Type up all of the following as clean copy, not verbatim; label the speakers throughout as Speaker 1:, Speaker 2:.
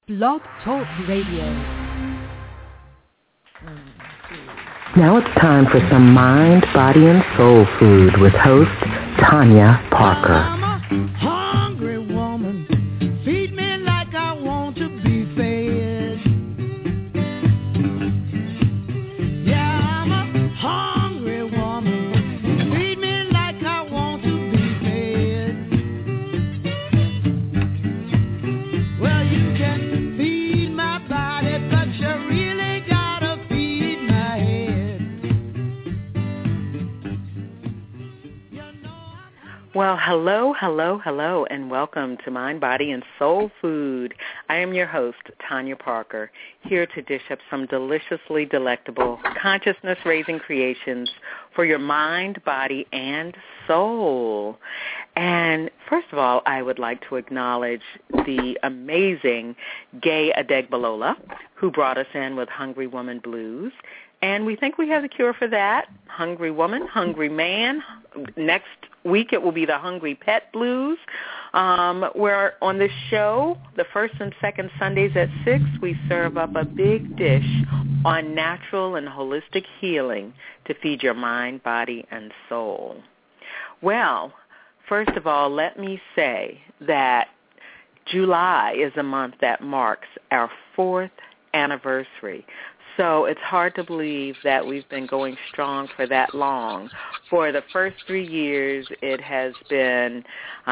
Speaker 1: Blog Talk Radio.
Speaker 2: Now it's time for some mind, body, and soul food with host Tanya Parker.
Speaker 3: I'm a hungry woman. Feed me like I want to be fed. Yeah, I'm a hungry woman. Feed me like I want to be fed. Well, you can feed my body, but you really gotta feed my head.
Speaker 4: Well, hello, and welcome to Mind, Body, and Soul Food. I am your host, Tanya Parker, here to dish up some deliciously delectable, consciousness-raising creations for your mind, body, and soul. And first of all, I would like to acknowledge the amazing Gay Adegbalola, who brought us in with Hungry Woman Blues. And we think we have the cure for that. Hungry woman, hungry man. Next week it will be the Hungry Pet Blues. Where on this show, the first and second Sundays at 6, we serve up a big dish on natural and holistic healing to feed your mind, body, and soul. Well, first of all, let me say that July is a month that marks our 4th anniversary. So it's hard to believe that we've been going strong for that long. For the first 3 years, it has been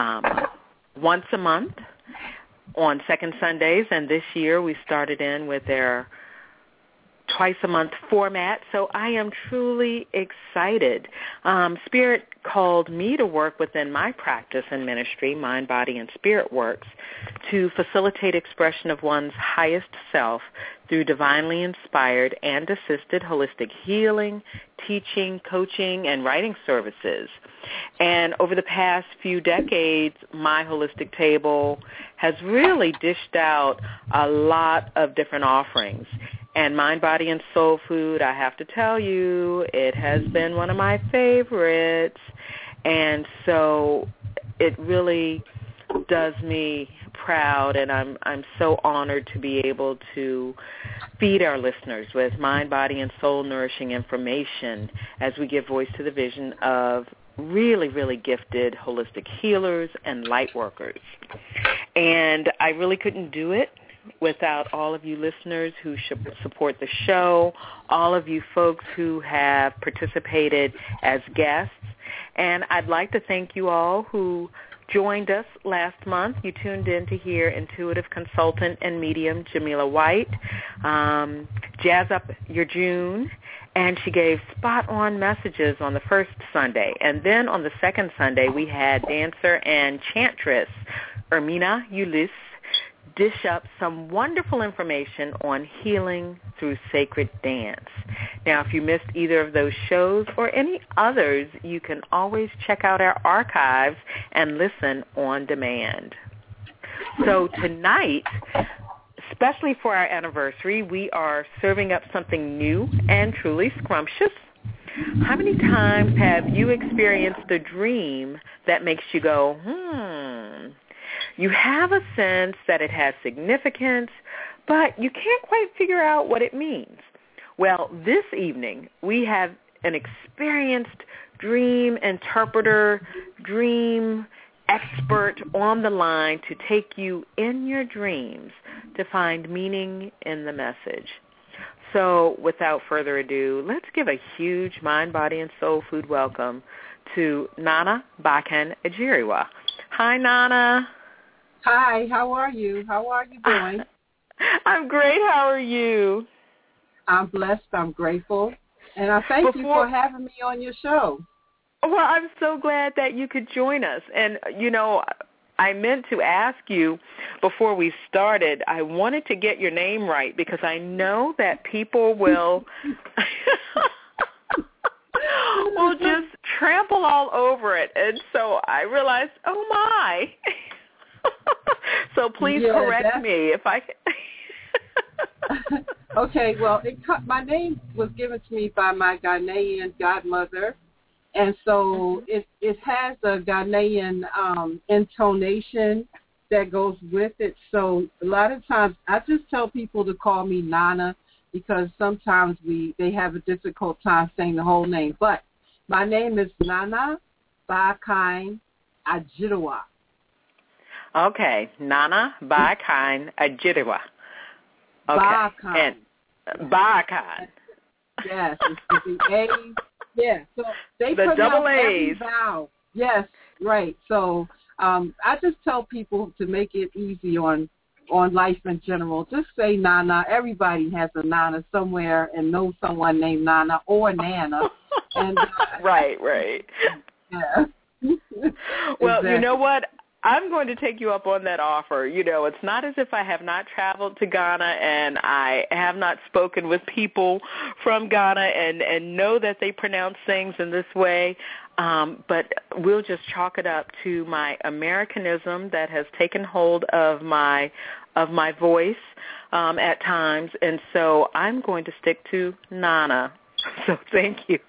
Speaker 4: once a month on second Sundays, and this year we started in with their twice-a-month format, so I am truly excited. Spirit called me to work within my practice and ministry, Mind, Body, and Spirit Works, to facilitate expression of one's highest self through divinely inspired and assisted holistic healing, teaching, coaching, and writing services. And over the past few decades, my holistic table has really dished out a lot of different offerings. And Mind, Body, and Soul Food, I have to tell you, it has been one of my favorites. And so it really does me proud, and I'm so honored to be able to feed our listeners with mind, body, and soul nourishing information as we give voice to the vision of really, really gifted holistic healers and light workers. And I really couldn't do it without all of you listeners who should support the show, all of you folks who have participated as guests. And I'd like to thank you all who joined us last month. You tuned in to hear intuitive consultant and medium Jamila White jazz up your June, and she gave spot-on messages on the first Sunday. And then on the second Sunday, we had dancer and chantress Ermina Ulysse dish up some wonderful information on healing through sacred dance. Now, if you missed either of those shows or any others, you can always check out our archives and listen on demand. So tonight, especially for our anniversary, we are serving up something new and truly scrumptious. How many times have you experienced a dream that makes you go, You have a sense that it has significance, but you can't quite figure out what it means. Well, this evening, we have an experienced dream interpreter, dream expert on the line to take you in your dreams to find meaning in the message. So without further ado, let's give a huge mind, body, and soul food welcome to Nana Bakan Ajiriwa. Hi, Nana.
Speaker 5: Hi, how are you? How are you doing?
Speaker 4: I'm great. How are you?
Speaker 5: I'm blessed. I'm grateful. And I thank you for having me on your show.
Speaker 4: Well, I'm so glad that you could join us. And, you know, I meant to ask you before we started, I wanted to get your name right because I know that people will just trample all over it. And so I realized, oh, my. So please correct me if I can.
Speaker 5: Okay, well, my name was given to me by my Ghanaian godmother, and so it has a Ghanaian intonation, that goes with it. So a lot of times I just tell people to call me Nana because sometimes they have a difficult time saying the whole name. But my name is Nana Bakine Ajitwa.
Speaker 4: Okay, Nana Bakine Ajitwa. Okay.
Speaker 5: Bakine.
Speaker 4: Bakine.
Speaker 5: Yes, it's the A. Yeah, so they
Speaker 4: the
Speaker 5: pronounce
Speaker 4: double
Speaker 5: every
Speaker 4: A's.
Speaker 5: vowel. Yes, right. So I just tell people to make it easy on life in general. Just say Nana. Everybody has a Nana somewhere and knows someone named Nana or Nana. And
Speaker 4: right.
Speaker 5: Yeah.
Speaker 4: Well,
Speaker 5: Exactly.
Speaker 4: You know what? I'm going to take you up on that offer. It's not as if I have not traveled to Ghana and I have not spoken with people from Ghana and know that they pronounce things in this way, but we'll just chalk it up to my Americanism that has taken hold of my voice at times, and so I'm going to stick to Nana. So thank you.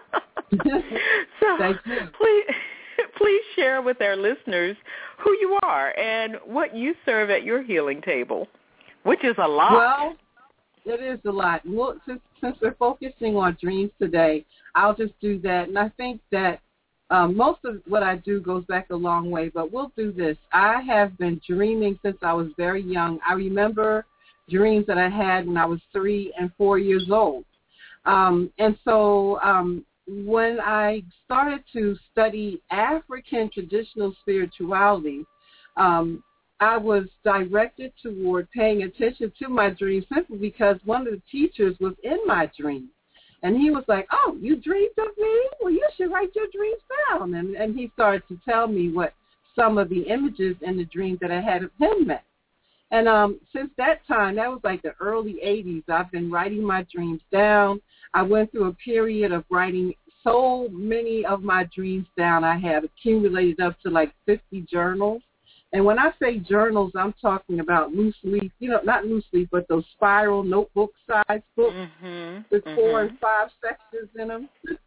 Speaker 4: So
Speaker 5: Thank you.
Speaker 4: Please share with our listeners who you are and what you serve at your healing table, which is a lot.
Speaker 5: Well, it is a lot. Well, since we're focusing on dreams today, I'll just do that. And I think that most of what I do goes back a long way, but we'll do this. I have been dreaming since I was very young. I remember dreams that I had when I was 3 and 4 years old. And so when I started to study African traditional spirituality, I was directed toward paying attention to my dreams simply because one of the teachers was in my dream. And he was like, "Oh, you dreamed of me? Well, you should write your dreams down." And he started to tell me what some of the images in the dream that I had of him meant. And since that time, that was like the early 80s, I've been writing my dreams down. I went through a period of writing so many of my dreams down. I had accumulated up to like 50 journals. And when I say journals, I'm talking about loose leaf, not loose leaf, but those spiral notebook-sized books with 4 and 5 sections in them.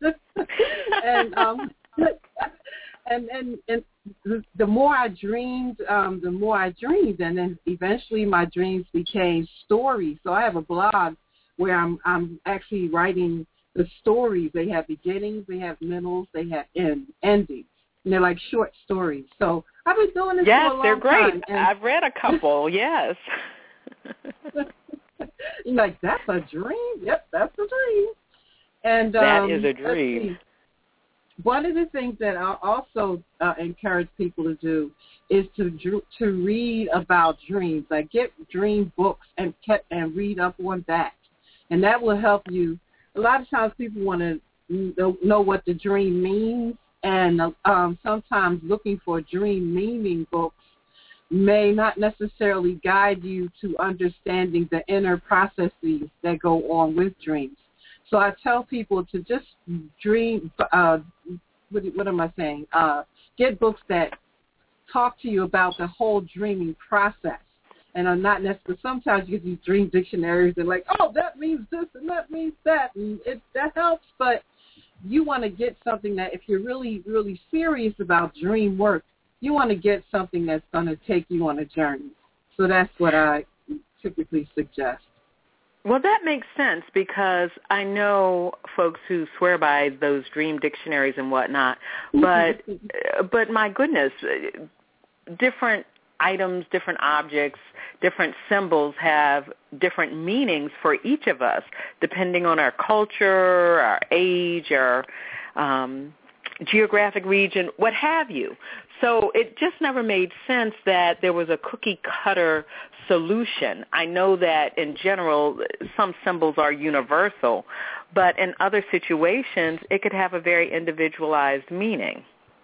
Speaker 5: And the more I dreamed, and then eventually my dreams became stories. So I have a blog where I'm actually writing the stories. They have beginnings, they have middles, they have endings. And they're like short stories. So I've been doing this for a long time.
Speaker 4: Yes, they're great. I've read a couple, yes.
Speaker 5: You're like, that's a dream? Yep, that's a dream. And
Speaker 4: that is a dream.
Speaker 5: One of the things that I also encourage people to do is to read about dreams. Like get dream books and read up on that. And that will help you. A lot of times people want to know what the dream means, and sometimes looking for dream meaning books may not necessarily guide you to understanding the inner processes that go on with dreams. So I tell people to just dream, what am I saying? Get books that talk to you about the whole dreaming process. And I'm not necessarily, sometimes you get these dream dictionaries and like, oh, that means this and that means that. And that helps, but you want to get something that if you're really, really serious about dream work, you want to get something that's going to take you on a journey. So that's what I typically suggest.
Speaker 4: Well, that makes sense because I know folks who swear by those dream dictionaries and whatnot, but my goodness, different items, different objects, different symbols have different meanings for each of us, depending on our culture, our age, our geographic region, what have you. So it just never made sense that there was a cookie-cutter solution. I know that in general some symbols are universal, but in other situations it could have a very individualized meaning.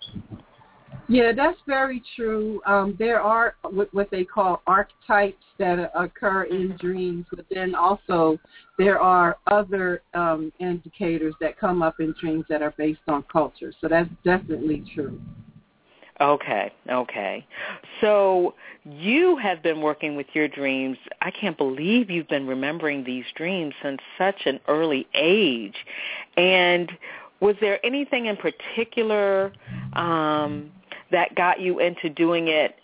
Speaker 5: Yeah, that's very true. There are what they call archetypes that occur in dreams, but then also there are other indicators that come up in dreams that are based on culture. So that's definitely true.
Speaker 4: Okay. So you have been working with your dreams. I can't believe you've been remembering these dreams since such an early age. And was there anything in particular that got you into doing it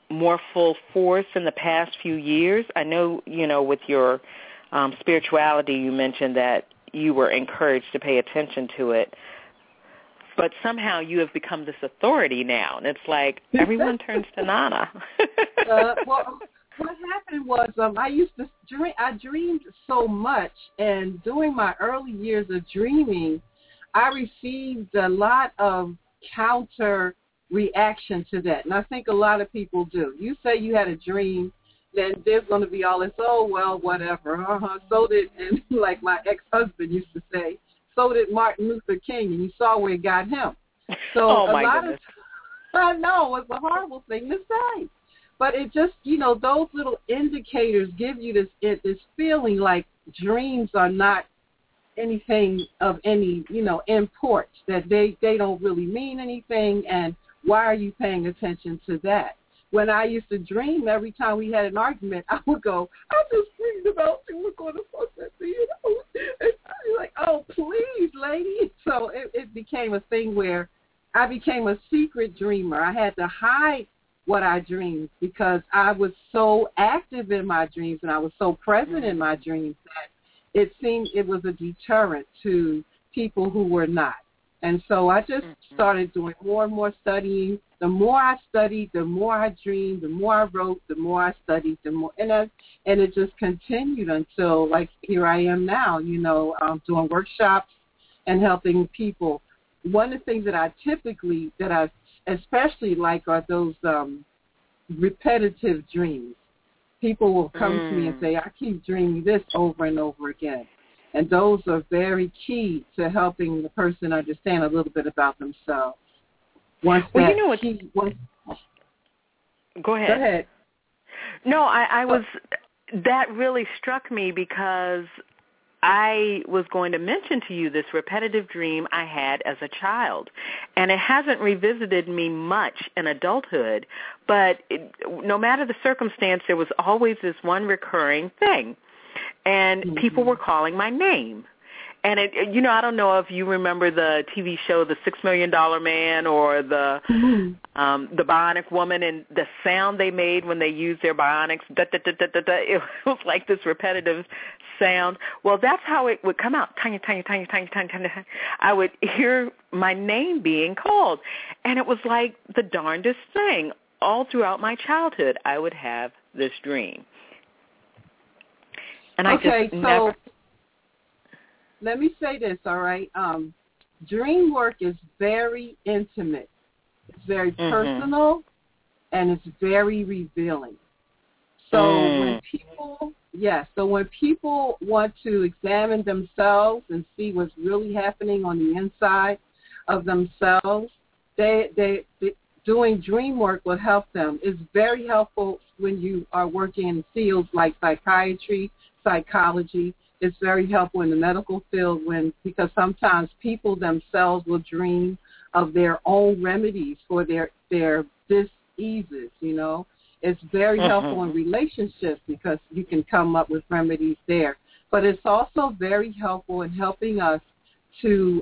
Speaker 4: more full force in the past few years? I know, with your spirituality, you mentioned that you were encouraged to pay attention to it, but somehow you have become this authority now, and it's like everyone turns to Nana.
Speaker 5: Well, what happened was I used to dream. I dreamed so much, and during my early years of dreaming, I received a lot of counter reaction to that, and I think a lot of people do. You say you had a dream, then there's going to be all this, oh, well, whatever. So did, and like my ex-husband used to say, so did Martin Luther King, and you saw where it got him. So
Speaker 4: oh, my goodness.
Speaker 5: I know, it's a horrible thing to say. But it just, those little indicators give you this feeling like dreams are not anything of any, import, that they don't really mean anything, and why are you paying attention to that? When I used to dream, every time we had an argument, I would go, I just dreamed about you. We're going to fuss at me. And I'd be like, oh, please, lady. So it became a thing where I became a secret dreamer. I had to hide what I dreamed because I was so active in my dreams and I was so present in my dreams that it seemed it was a deterrent to people who were not. And so I just started doing more and more studying. The more I studied, the more I dreamed, the more I wrote, the more I studied, the more, and it just continued until, like, here I am now, doing workshops and helping people. One of the things that I especially like are those repetitive dreams. People will come to me and say, I keep dreaming this over and over again. And those are very key to helping the person understand a little bit about themselves.
Speaker 4: Go ahead. No, I was, that really struck me because I was going to mention to you this repetitive dream I had as a child, and it hasn't revisited me much in adulthood, but no matter the circumstance, there was always this one recurring thing, and people were calling my name. And, I don't know if you remember the TV show The $6 Million Man or the Bionic Woman, and the sound they made when they used their bionics. It was like this repetitive sound. Well, that's how it would come out. Tanya, Tanya, Tanya, Tanya, Tanya, Tanya. I would hear my name being called, and it was like the darndest thing. All throughout my childhood, I would have this dream. And I just never...
Speaker 5: Let me say this, all right? Dream work is very intimate. It's very personal, and it's very revealing. So when people want to examine themselves and see what's really happening on the inside of themselves, they doing dream work will help them. It's very helpful when you are working in fields like psychiatry, psychology. It's very helpful in the medical field because sometimes people themselves will dream of their own remedies for their diseases, It's very helpful in relationships because you can come up with remedies there. But it's also very helpful in helping us to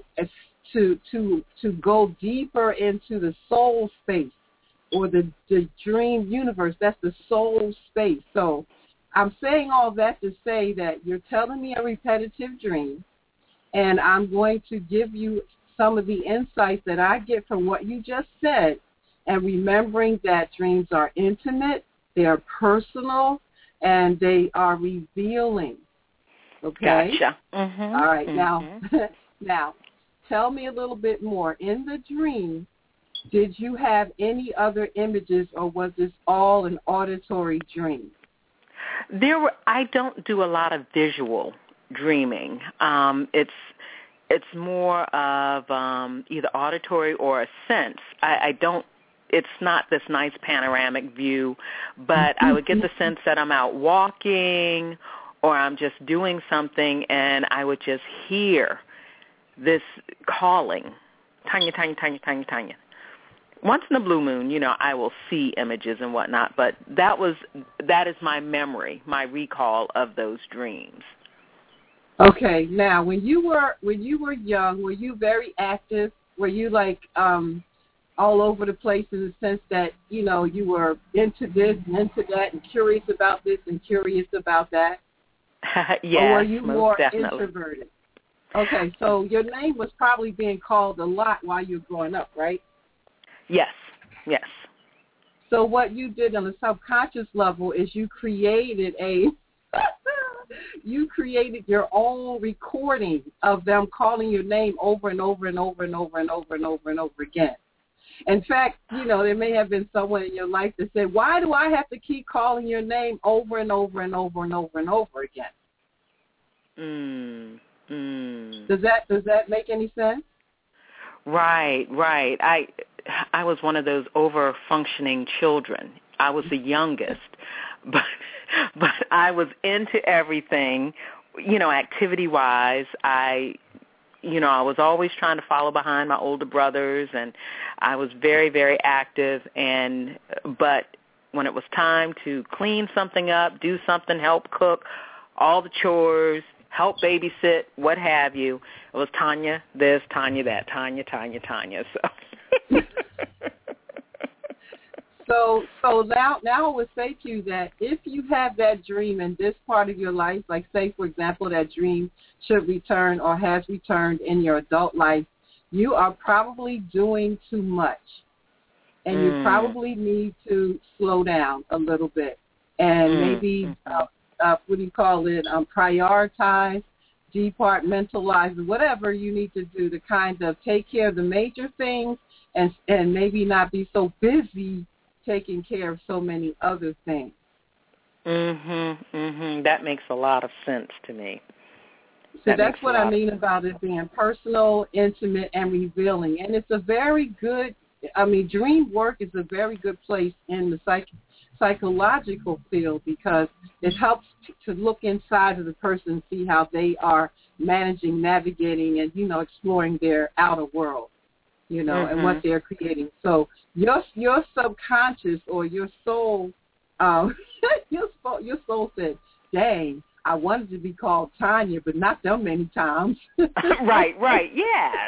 Speaker 5: go deeper into the soul space or the dream universe. That's the soul space. So I'm saying all that to say that you're telling me a repetitive dream, and I'm going to give you some of the insights that I get from what you just said, and remembering that dreams are intimate, they are personal, and they are revealing. Okay?
Speaker 4: Gotcha.
Speaker 5: All right. Now, tell me a little bit more. In the dream, did you have any other images, or was this all an auditory dream?
Speaker 4: I don't do a lot of visual dreaming. It's more of either auditory or a sense. I don't. It's not this nice panoramic view, but I would get the sense that I'm out walking or I'm just doing something, and I would just hear this calling, Tanya, Tanya, Tanya, Tanya, Tanya. Once in a blue moon, I will see images and whatnot, but that is my memory, my recall of those dreams.
Speaker 5: Okay, now when you were young, were you very active? Were you like all over the place in the sense that, you know, you were into this and into that and curious about this and curious about that?
Speaker 4: Yes,
Speaker 5: or were you
Speaker 4: most
Speaker 5: more
Speaker 4: definitely.
Speaker 5: introverted? Okay, so your name was probably being called a lot while you were growing up, right?
Speaker 4: Yes, yes.
Speaker 5: So what you did on a subconscious level is you created your own recording of them calling your name over and over and over and over and over and over and over again. In fact, you know, there may have been someone in your life that said, why do I have to keep calling your name over and over and over and over and over again? Does that make any sense?
Speaker 4: Right. I was one of those over-functioning children. I was the youngest, but I was into everything, you know, activity-wise. I was always trying to follow behind my older brothers, and I was very, very active. But when it was time to clean something up, do something, help cook, all the chores, help babysit, what have you, it was Tanya this, Tanya that, Tanya.
Speaker 5: So now I would say to you that if you have that dream in this part of your life, like say, for example, that dream should return or has returned in your adult life, you are probably doing too much. And you probably need to slow down a little bit and maybe, prioritize, departmentalize, whatever you need to do to kind of take care of the major things and maybe not be so busy taking care of so many other things.
Speaker 4: That makes a lot of sense to me.
Speaker 5: So that's what I mean about it being personal, intimate, and revealing. And it's a very good, dream work is a very good place in the psychological field because it helps to look inside of the person and see how they are managing, navigating, and, you know, exploring their outer world, you know, and what they're creating. So your subconscious or your soul, your soul said, dang, I wanted to be called Tanya, but not that many times.
Speaker 4: Right, yes.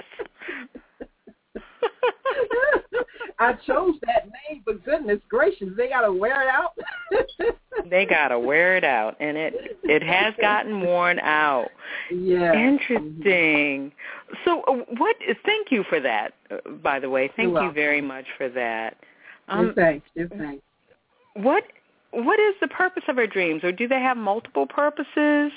Speaker 5: I chose that name, but goodness gracious, they got to wear it out.
Speaker 4: They got to wear it out, and it has gotten worn out.
Speaker 5: Yeah.
Speaker 4: Interesting. So thank you for that, by the way. Thank you very much for that.
Speaker 5: Thanks.
Speaker 4: What is the purpose of our dreams, or do they have multiple purposes?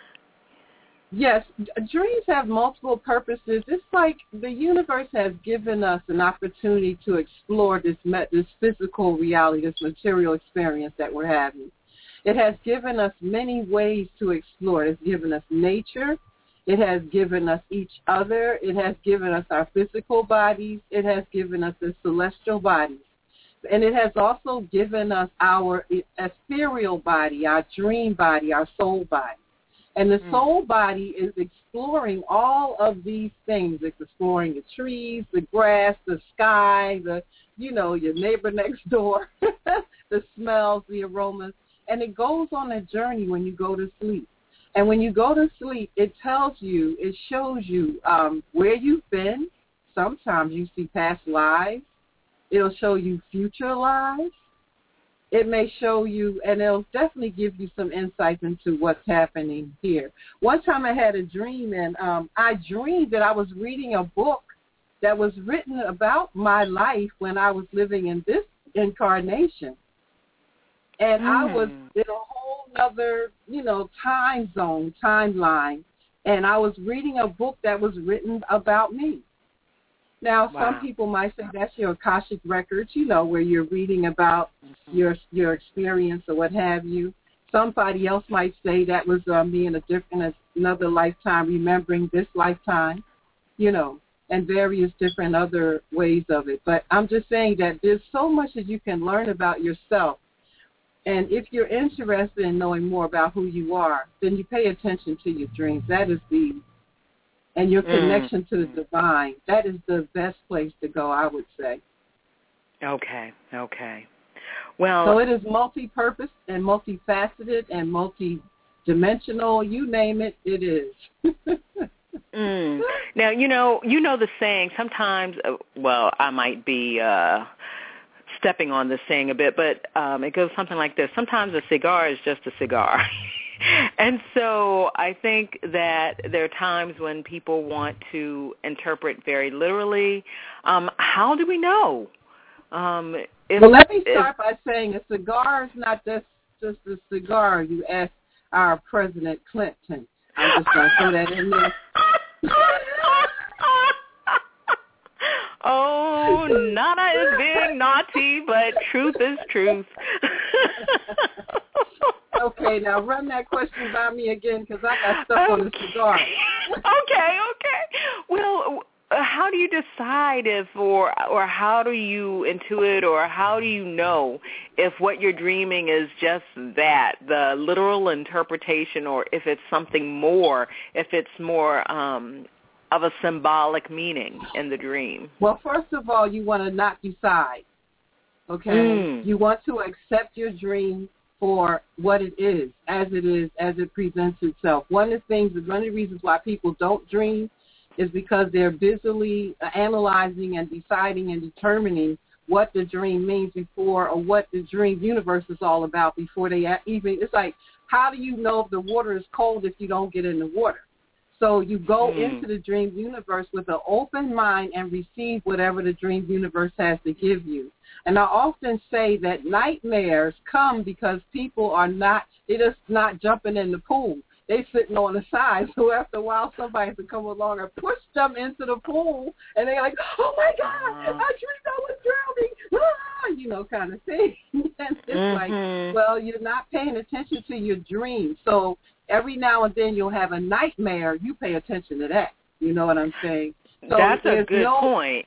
Speaker 5: Yes, dreams have multiple purposes. It's like the universe has given us an opportunity to explore this physical reality, this material experience that we're having. It has given us many ways to explore. It has given us nature. It has given us each other. It has given us our physical bodies. It has given us the celestial bodies. And it has also given us our ethereal body, our dream body, our soul body. And the soul body is exploring all of these things. It's exploring the trees, the grass, the sky, your neighbor next door, the smells, the aromas. And it goes on a journey when you go to sleep. And when you go to sleep, it shows you where you've been. Sometimes you see past lives. It'll show you future lives. It may show you, and it'll definitely give you some insights into what's happening here. One time I had a dream, and I dreamed that I was reading a book that was written about my life when I was living in this incarnation. And I was in a whole other, timeline, and I was reading a book that was written about me. Now, some people might say that's your Akashic records, where you're reading about your experience or what have you. Somebody else might say that was me in another lifetime, remembering this lifetime, and various different other ways of it. But I'm just saying that there's so much that you can learn about yourself. And if you're interested in knowing more about who you are, then you pay attention to your dreams. That is and your connection to the divine. That is the best place to go, I would say.
Speaker 4: Okay. Well,
Speaker 5: so it is multi-purpose and multifaceted and multi-dimensional. You name it, it is.
Speaker 4: Now, you know the saying, sometimes, I might be stepping on this saying a bit, but it goes something like this. Sometimes a cigar is just a cigar. And so I think that there are times when people want to interpret very literally. How do we know?
Speaker 5: Let me start by saying a cigar is not just a cigar. You ask our President Clinton. I'm just going to throw that in there.
Speaker 4: Oh, Nana is being naughty, but truth is truth.
Speaker 5: Okay, now run that question by me again because I got stuck on the cigar.
Speaker 4: Okay. Well, how do you decide or how do you intuit, or how do you know if what you're dreaming is just that, the literal interpretation, or if it's something more, if it's more of a symbolic meaning in the dream?
Speaker 5: Well, first of all, you want to not decide, okay? You want to accept your dream for what it is, as it presents itself. One of the reasons why people don't dream is because they're busily analyzing and deciding and determining what the dream means before, or what the dream universe is all about before they even, it's like, how do you know if the water is cold if you don't get in the water? So you go into the dream universe with an open mind and receive whatever the dream universe has to give you. And I often say that nightmares come because people they're just not jumping in the pool. They're sitting on the side. So after a while, somebody has to come along and push them into the pool. And they're like, oh, my God, I dreamed I was drowning, kind of thing. And it's like, well, you're not paying attention to your dream. So every now and then you'll have a nightmare. You pay attention to that. You know what I'm saying? So
Speaker 4: that's a good point.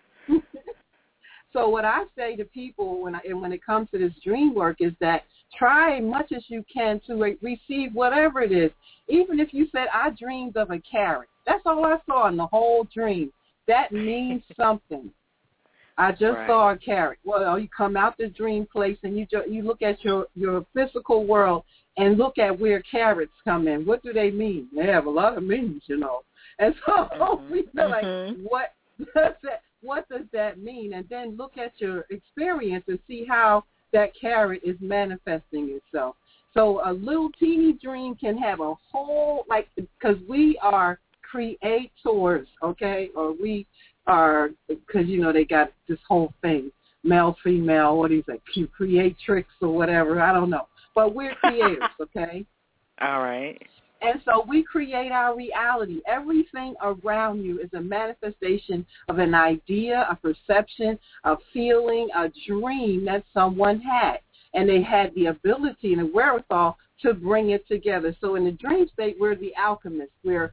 Speaker 5: So what I say to people when it comes to this dream work is that try as much as you can to receive whatever it is. Even if you said, I dreamed of a carrot. That's all I saw in the whole dream. That means something. I just saw a carrot. Well, you come out the dream place and you look at your physical world and look at where carrots come in. What do they mean? They have a lot of meanings, And so we feel like, what does that mean? And then look at your experience and see how that carrot is manifesting itself. So a little teeny dream can have a whole, because we are creators, okay? Or we are, because, they got this whole thing, male, female, what is it, creatrix or whatever, I don't know. But we're creators, okay?
Speaker 4: All right.
Speaker 5: And so we create our reality. Everything around you is a manifestation of an idea, a perception, a feeling, a dream that someone had. And they had the ability and the wherewithal to bring it together. So in the dream state, we're the alchemists. We're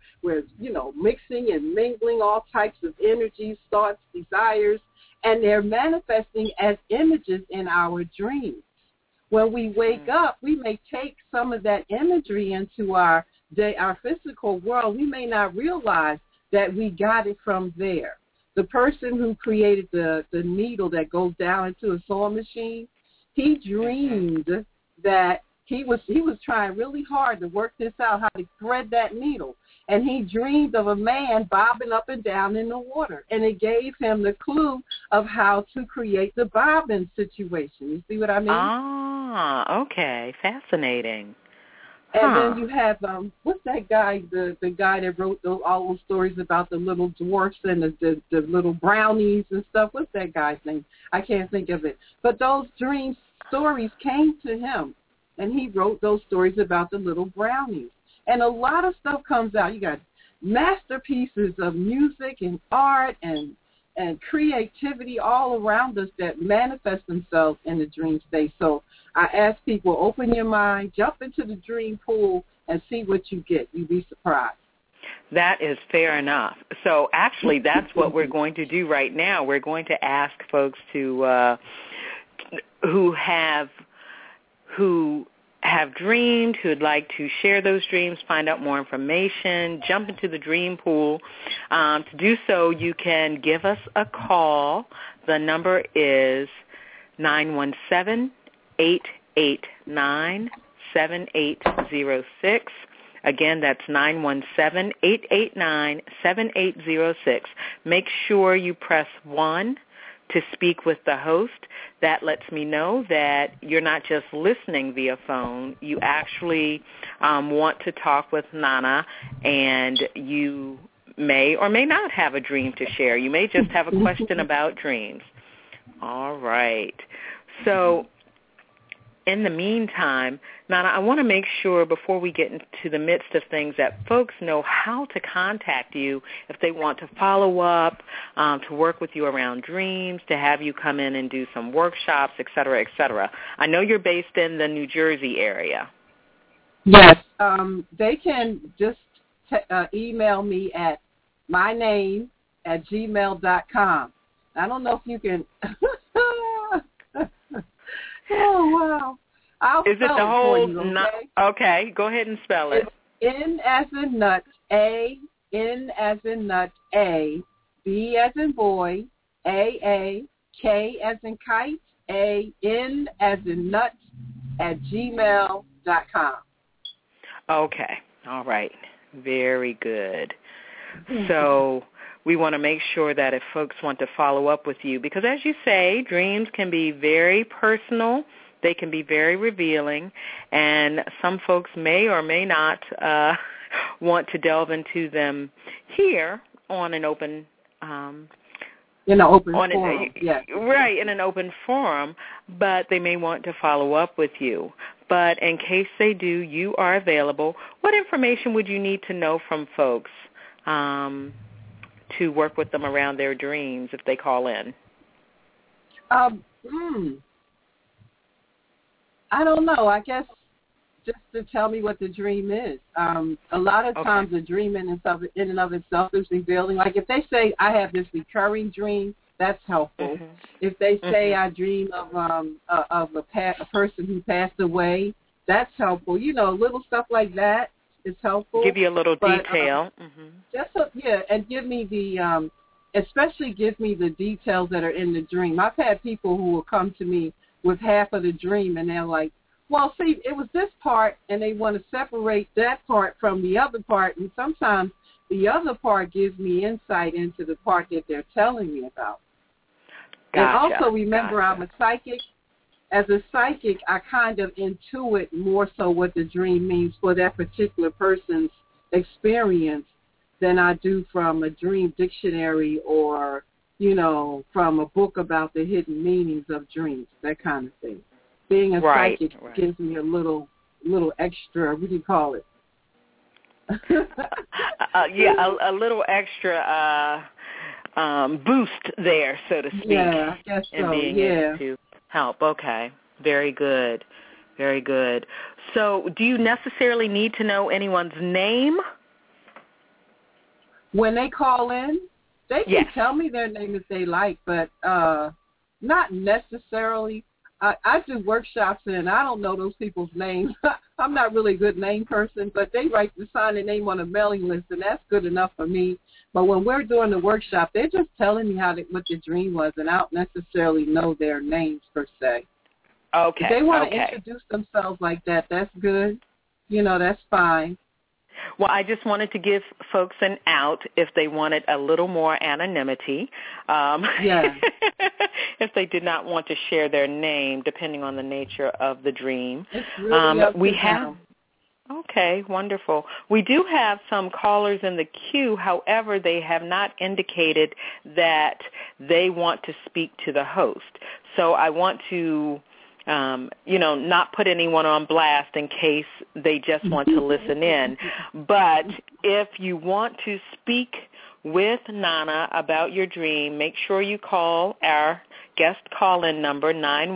Speaker 5: mixing and mingling all types of energies, thoughts, desires, and they're manifesting as images in our dreams. When we wake up, we may take some of that imagery into our physical world. We may not realize that we got it from there. The person who created the needle that goes down into a sewing machine, he dreamed that he was trying really hard to work this out, how to thread that needle. And he dreamed of a man bobbing up and down in the water. And it gave him the clue of how to create the bobbing situation. You see what I mean?
Speaker 4: Ah, okay. Fascinating.
Speaker 5: And then you have, what's that guy, the guy that wrote all those stories about the little dwarfs and the little brownies and stuff? What's that guy's name? I can't think of it. But those dream stories came to him, and he wrote those stories about the little brownies. And a lot of stuff comes out. You got masterpieces of music and art and creativity all around us that manifest themselves in the dream state. So I ask people, open your mind, jump into the dream pool, and see what you get. You'd be surprised.
Speaker 4: That is fair enough. So actually, that's what we're going to do right now. We're going to ask folks to who have dreamed, who'd like to share those dreams, find out more information, jump into the dream pool. To do so, you can give us a call. The number is 917-889-7806. Again, that's 917-889-7806. Make sure you press 1 to speak with the host. That lets me know that you're not just listening via phone. You actually want to talk with Nana, and you may or may not have a dream to share. You may just have a question about dreams. All right. So in the meantime, Nana, I want to make sure before we get into the midst of things that folks know how to contact you if they want to follow up, to work with you around dreams, to have you come in and do some workshops, et cetera, et cetera. I know you're based in the New Jersey area.
Speaker 5: Yes. They can just email me at myname@gmail.com. I don't know if you can. Oh, wow. I'll
Speaker 4: Is it
Speaker 5: spell
Speaker 4: the whole?
Speaker 5: for you, okay?
Speaker 4: Okay, go ahead and spell it.
Speaker 5: It's N as in nut, A, N as in nut, A, B as in boy, A, K as in kite, A, N as in nut, @gmail.com.
Speaker 4: Okay. All right. Very good. So we want to make sure that if folks want to follow up with you, because as you say, dreams can be very personal. They can be very revealing, and some folks may or may not want to delve into them here on an open
Speaker 5: in an open forum. Yes.
Speaker 4: Right, in an open forum, but they may want to follow up with you. But in case they do, you are available. What information would you need to know from folks to work with them around their dreams if they call in?
Speaker 5: I don't know. I guess just to tell me what the dream is. A lot of times the dream in and of itself is revealing. Like if they say, I have this recurring dream, that's helpful. Mm-hmm. If they say I dream of a person who passed away, that's helpful. You know, little stuff like that is helpful.
Speaker 4: Give you a little detail.
Speaker 5: And give me the, especially give me the details that are in the dream. I've had people who will come to me with half of the dream, and they're like, well, see, it was this part, and they want to separate that part from the other part, and sometimes the other part gives me insight into the part that they're telling me about. Gotcha. And also remember, I'm a psychic. As a psychic, I kind of intuit more so what the dream means for that particular person's experience than I do from a dream dictionary or, you know, from a book about the hidden meanings of dreams, that kind of thing. Being a psychic gives me a little extra, what do you call it?
Speaker 4: A little extra boost there, so to speak.
Speaker 5: Yeah, I guess so.
Speaker 4: And being able to help. Okay, very good, very good. So do you necessarily need to know anyone's name?
Speaker 5: When they call in, they can tell me their name if they like, but not necessarily. I do workshops, and I don't know those people's names. I'm not really a good name person, but they sign their name on a mailing list, and that's good enough for me. But when we're doing the workshop, they're just telling me what the dream was, and I don't necessarily know their names per se.
Speaker 4: Okay.
Speaker 5: If they want to introduce themselves like that, that's good. You know, that's fine.
Speaker 4: Well, I just wanted to give folks an out if they wanted a little more anonymity. If they did not want to share their name, depending on the nature of the dream.
Speaker 5: It's really up to them.
Speaker 4: Okay, wonderful. We do have some callers in the queue. However, they have not indicated that they want to speak to the host. So I want to not put anyone on blast in case they just want to listen in. But if you want to speak with Nana about your dream, make sure you call our guest call-in number,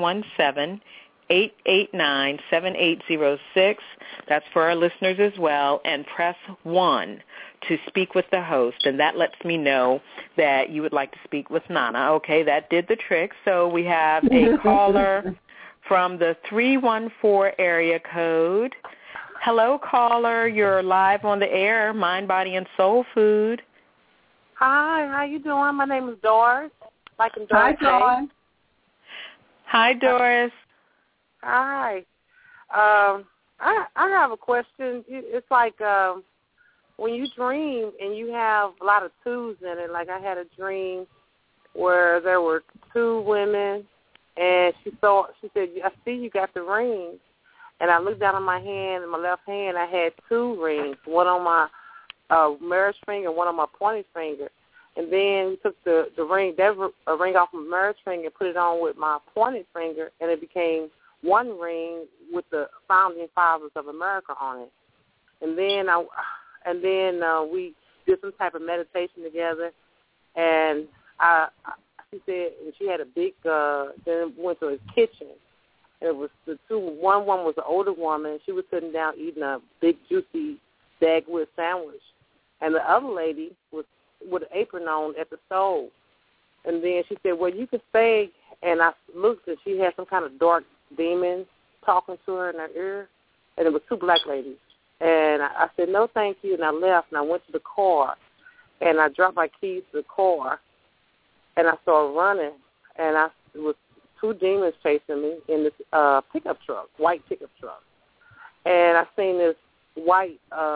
Speaker 4: 917-889-7806. That's for our listeners as well, and press 1 to speak with the host, and that lets me know that you would like to speak with Nana. Okay, that did the trick. So we have a caller from the 314 area code. Hello, caller. You're live on the air, Mind, Body, and Soul Food.
Speaker 1: Hi, how you doing? My name is Doris. Doris.
Speaker 5: Hi, Dawn.
Speaker 4: Hi, Doris.
Speaker 1: Hi. I have a question. It's like when you dream and you have a lot of twos in it. Like I had a dream where there were two women, and she said, "I see you got the rings." And I looked down on my hand, in my left hand, I had two rings, one on my marriage finger and one on my pointer finger. And then we took the ring, a ring off my marriage finger, and put it on with my pointer finger, and it became one ring with the founding fathers of America on it. And then we did some type of meditation together, and she said, and she had a big. Then we went to a kitchen. It was the two. One was an older woman. She was sitting down eating a big, juicy Dagwood sandwich. And the other lady was with an apron on at the stove. And then she said, well, you can stay. And I looked, and she had some kind of dark demon talking to her in her ear. And it was two black ladies. And I said, no, thank you. And I left, and I went to the car. And I dropped my keys to the car. And I started running. And it was two demons chasing me in this pickup truck, white pickup truck. And I seen this white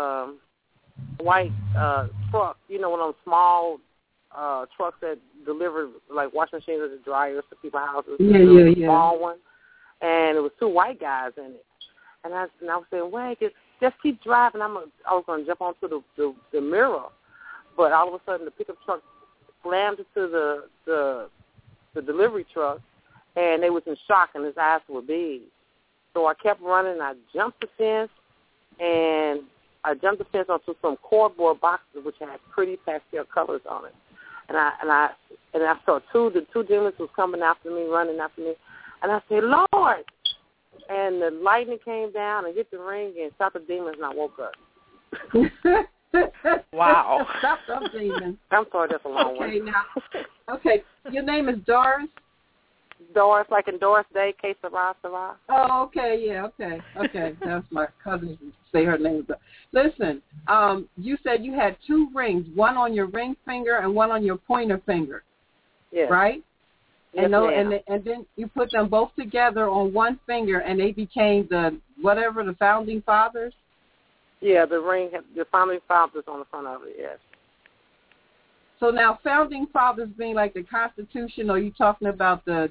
Speaker 1: truck, you know, one of those small trucks that deliver like washing machines or the dryers to people's houses. Yeah. Small one. And it was two white guys in it. And I was saying, wait, just keep driving. I was going to jump onto the mirror. But all of a sudden the pickup truck slammed into the delivery truck. And they was in shock, and his eyes were big. So I kept running. I jumped the fence, and I jumped the fence onto some cardboard boxes which had pretty pastel colors on it. And I saw the two demons was coming after me, running after me. And I said, Lord! And the lightning came down and hit the ring and shot the demons, and I woke up.
Speaker 4: Wow.
Speaker 5: Stop them demons.
Speaker 1: I'm sorry, that's a long
Speaker 5: one.
Speaker 1: Now.
Speaker 5: Okay, your name is Doris?
Speaker 1: Doris, like in Doris Day, K. Sarah.
Speaker 5: Oh, okay, yeah, okay. That's my cousin say her name. Listen, you said you had two rings, one on your ring finger and one on your pointer finger.
Speaker 1: Yes.
Speaker 5: Right?
Speaker 1: Yes,
Speaker 5: and then you put them both together on one finger, and they became the founding fathers?
Speaker 1: Yeah, the ring, the founding fathers on the front of it, yes.
Speaker 5: So now, founding fathers being like the Constitution, or are you talking about that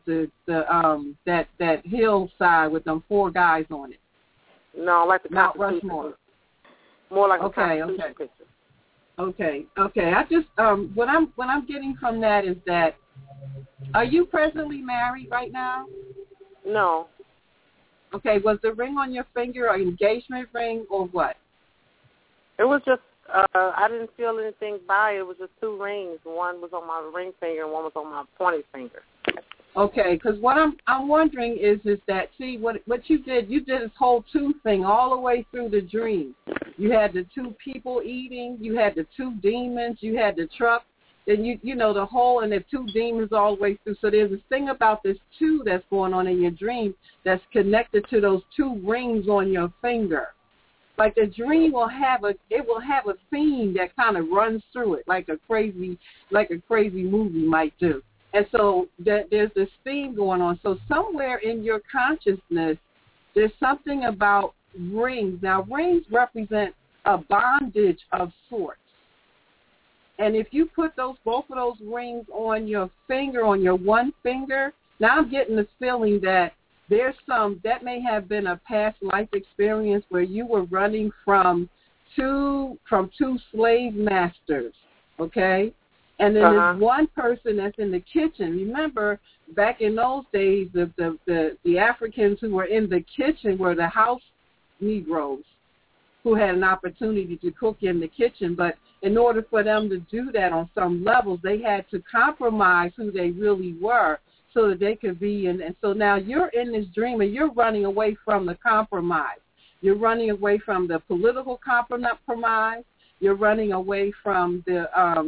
Speaker 5: hillside with them four guys on it?
Speaker 1: No, like the
Speaker 5: Mount
Speaker 1: Constitution.
Speaker 5: Rushmore.
Speaker 1: More like a Constitution picture.
Speaker 5: Okay. I just what I'm getting from that is that, are you presently married right now?
Speaker 1: No.
Speaker 5: Okay. Was the ring on your finger an engagement ring or what?
Speaker 1: It was just. I didn't feel anything by it. It was just two rings. One was on my ring finger and one was on my pointer finger.
Speaker 5: Okay, because what I'm wondering is that, see, what you did this whole two thing all the way through the dream. You had the two people eating, you had the two demons, you had the truck, then you know the whole, and the two demons all the way through. So there's this thing about this two that's going on in your dream that's connected to those two rings on your finger. Like the dream will have a theme that kind of runs through it, like a crazy movie might do. And so there's this theme going on. So somewhere in your consciousness, there's something about rings. Now, rings represent a bondage of sorts. And if you put both of those rings on your finger, on your one finger, now I'm getting this feeling that that may have been a past life experience where you were running from two slave masters, okay? And then there's one person that's in the kitchen. Remember, back in those days, the Africans who were in the kitchen were the house Negroes who had an opportunity to cook in the kitchen. But in order for them to do that on some levels, they had to compromise who they really were, so that they could be in. And so now you're in this dream and you're running away from the compromise. You're running away from the political compromise. You're running away from the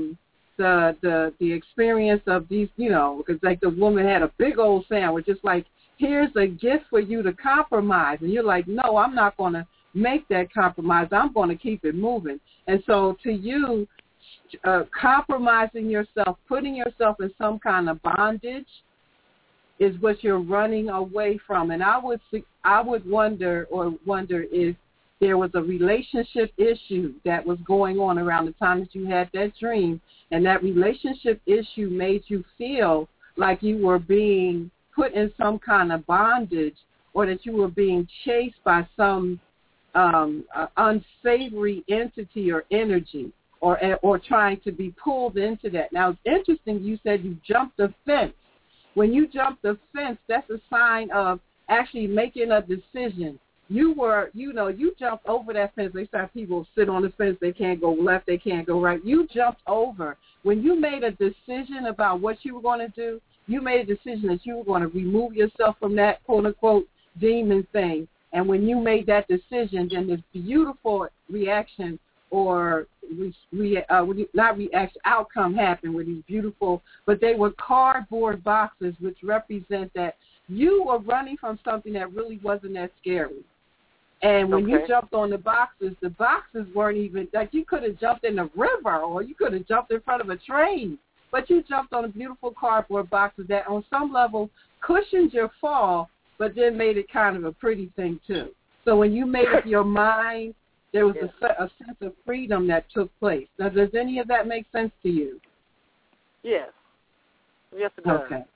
Speaker 5: experience of these, you know, because like the woman had a big old sandwich. It's like, here's a gift for you to compromise. And you're like, no, I'm not going to make that compromise. I'm going to keep it moving. And so to you, compromising yourself, putting yourself in some kind of bondage, is what you're running away from. And I would wonder if there was a relationship issue that was going on around the time that you had that dream, and that relationship issue made you feel like you were being put in some kind of bondage, or that you were being chased by some unsavory entity or energy, or trying to be pulled into that. Now, it's interesting you said you jumped the fence. When you jump the fence, that's a sign of actually making a decision. You were, you jumped over that fence. They say people sit on the fence, they can't go left, they can't go right. You jumped over. When you made a decision about what you were going to do, you made a decision that you were going to remove yourself from that quote-unquote demon thing. And when you made that decision, then this beautiful reaction or outcome happened with these beautiful, but they were cardboard boxes, which represent that you were running from something that really wasn't that scary. And when you jumped on the boxes weren't even, like, you could have jumped in a river or you could have jumped in front of a train, but you jumped on the beautiful cardboard boxes that on some level cushioned your fall, but then made it kind of a pretty thing too. So when you made up your mind, there was a sense of freedom that took place. Now, does any of that make sense to you?
Speaker 1: Yes. Yes, it does.
Speaker 5: Okay.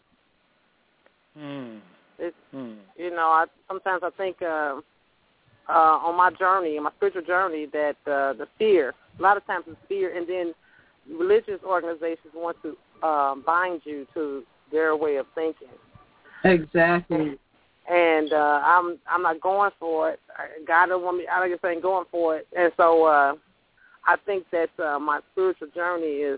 Speaker 1: Sometimes I think on my journey, my spiritual journey, that the fear, a lot of times it's fear, and then religious organizations want to bind you to their way of thinking.
Speaker 5: Exactly.
Speaker 1: And I'm not going for it. God don't want me. I just ain't going for it. And so I think that my spiritual journey is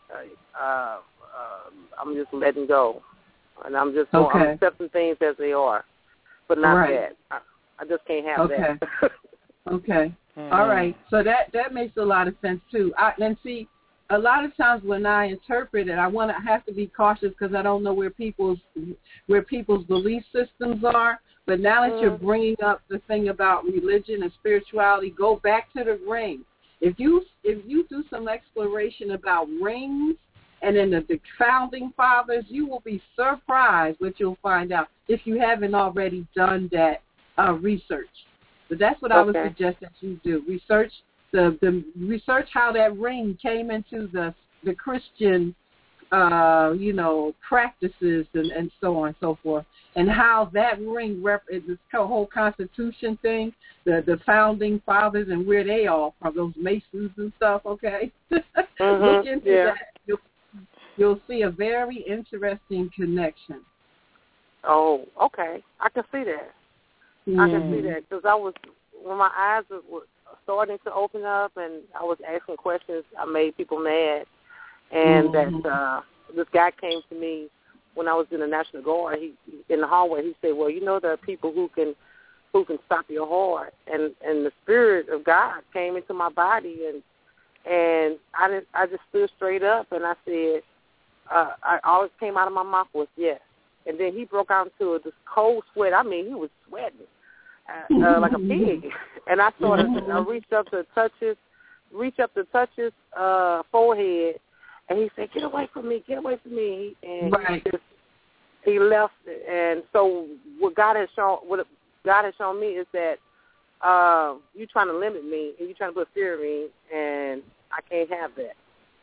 Speaker 1: I'm just letting go, and I'm just I'm accepting things as they are, but not that. I just can't have that.
Speaker 5: Okay. All right. So that makes a lot of sense too. And see, a lot of times when I interpret it, I have to be cautious because I don't know where people's belief systems are. But now that you're bringing up the thing about religion and spirituality, go back to the ring. If you do some exploration about rings and then the founding fathers, you will be surprised what you'll find out if you haven't already done that research. But that's what I would suggest that you do. Research research how that ring came into the Christian, practices and so on and so forth, and how that ring this whole Constitution thing, the founding fathers and where they are from, those Masons and stuff. Okay, look into that. You'll see a very interesting connection.
Speaker 1: Oh, okay. I can see that. I can see that because when my eyes were starting to open up and I was asking questions, I made people mad. And that this guy came to me when I was in the National Guard. He in the hallway. He said, "Well, there are people who can stop your heart." And the Spirit of God came into my body, and I just stood straight up and I said, I always came out of my mouth was yes. And then he broke out into this cold sweat. I mean, he was sweating like a pig. And I started. I reached up to touch his forehead, and he said, "Get away from me! Get away from me!" And he left. And so what God has shown me is that you trying to limit me and you trying to put fear in me, and I can't have that.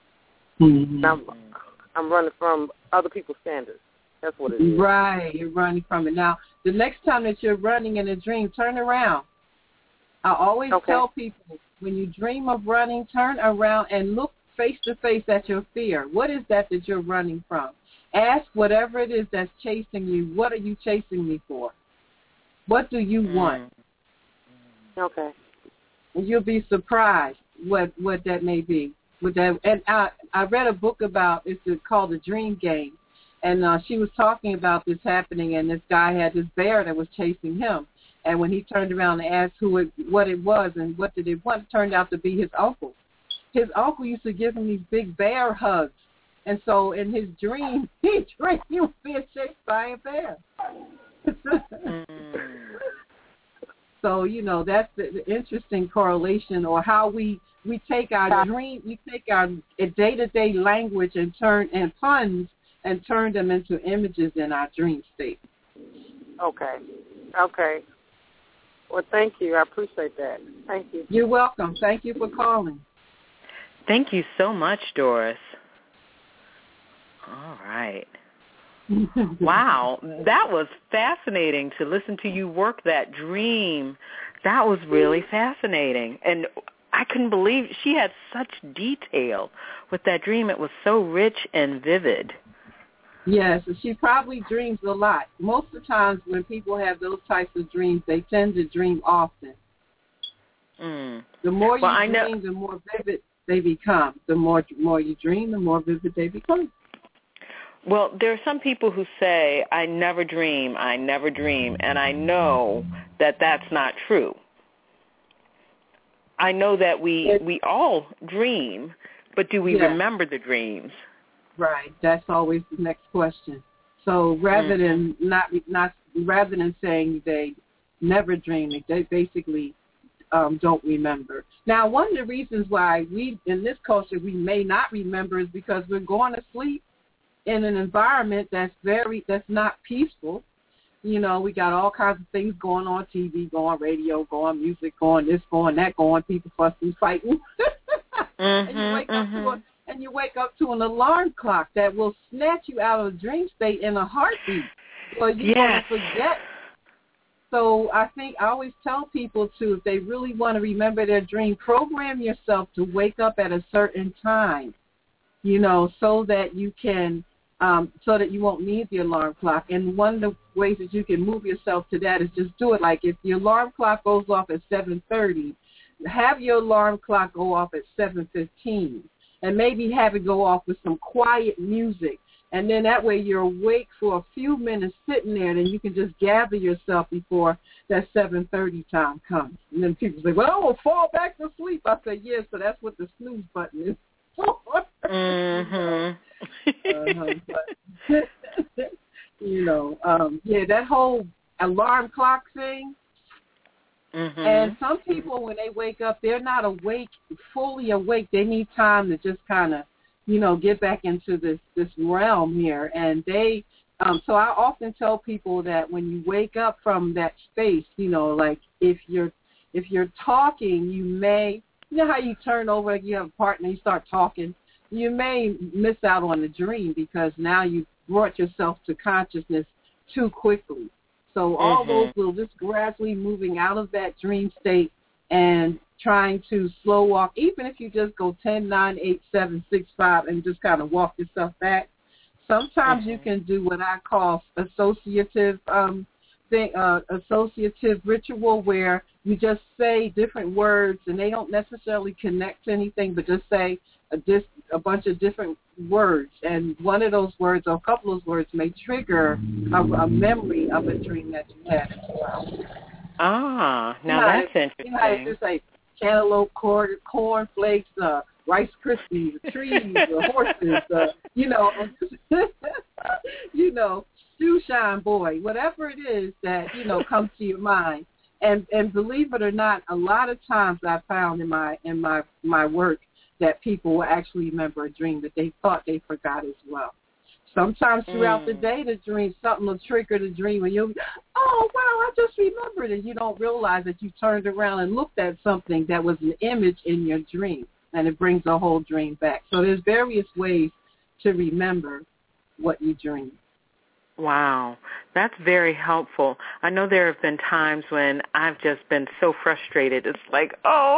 Speaker 1: I'm running from other people's standards. That's what it is.
Speaker 5: Right, you're running from it. Now, the next time that you're running in a dream, turn around. I always tell people, when you dream of running, turn around and look face-to-face at your fear. What is that you're running from? Ask whatever it is that's chasing you, what are you chasing me for? What do you want?
Speaker 1: Okay.
Speaker 5: And you'll be surprised what that may be. And I read a book about, it's called The Dream Game. And she was talking about this happening, and this guy had this bear that was chasing him. And when he turned around and asked what it was and what did it want, it turned out to be his uncle. His uncle used to give him these big bear hugs. And so in his dream, he was being chased by a bear. So, that's the interesting correlation, or how we take our dream, we take our day-to-day language and puns and turn them into images in our dream state.
Speaker 1: Okay. Well, thank you. I appreciate that. Thank you.
Speaker 5: You're welcome. Thank you for calling.
Speaker 4: Thank you so much, Doris. All right. Wow, that was fascinating to listen to you work that dream. That was really fascinating. And I couldn't believe she had such detail with that dream. It was so rich and vivid.
Speaker 5: Yes, she probably dreams a lot. Most of the times when people have those types of dreams, they tend to dream often. The more you dream, the more vivid they become. The more you dream, the more vivid they become.
Speaker 4: Well, there are some people who say, I never dream, and I know that that's not true. I know that we all dream, but do we remember the dreams?
Speaker 5: Right. That's always the next question. So rather than rather than saying they never dream, they basically don't remember. Now, one of the reasons why we in this culture we may not remember is because we're going to sleep in an environment that's not peaceful. You know, we got all kinds of things going on, TV going, radio going, music going, this going, that going, people fussing, fighting. And you wake up to an alarm clock that will snatch you out of a dream state in a heartbeat. Or you're going to forget. So I always tell people if they really want to remember their dream, program yourself to wake up at a certain time, you know, so that you can so that you won't need the alarm clock. And one of the ways that you can move yourself to that is just do it. Like if your alarm clock goes off at 7:30, have your alarm clock go off at 7:15, and maybe have it go off with some quiet music. And then that way you're awake for a few minutes sitting there, and you can just gather yourself before that 7:30 time comes. And then people say, well, I will fall back to sleep. I say, yes, so that's what the snooze button is for. But, you know, that whole alarm clock thing. And some people, when they wake up, they're not fully awake. They need time to just kind of, you know, get back into this realm here. And they, so I often tell people that when you wake up from that space, you know, like if you're talking, you may, you know how you turn over, like you have a partner, you start talking, you may miss out on the dream because now you brought yourself to consciousness too quickly. So all those will just gradually moving out of that dream state and trying to slow walk, even if you just go 10, 9, 8, 7, 6, 5, and just kind of walk yourself back. Sometimes you can do what I call associative ritual, where you just say different words and they don't necessarily connect to anything, but just say a bunch of different words, and one of those words or a couple of those words may trigger a memory of a dream that you had as well.
Speaker 4: Now that's interesting.
Speaker 5: You know how you say cantaloupe, cornflakes, Rice Krispies, trees, horses, you know, you know, shoe shine boy, whatever it is that, you know, comes to your mind. And believe it or not, a lot of times I found in my work that people will actually remember a dream that they thought they forgot as well. Sometimes throughout the day, the dream, something will trigger the dream, and you'll, oh, wow, I just remembered it. You don't realize that you turned around and looked at something that was an image in your dream, and it brings the whole dream back. So there's various ways to remember what you dreamed.
Speaker 4: Wow, that's very helpful. I know there have been times when I've just been so frustrated. It's like,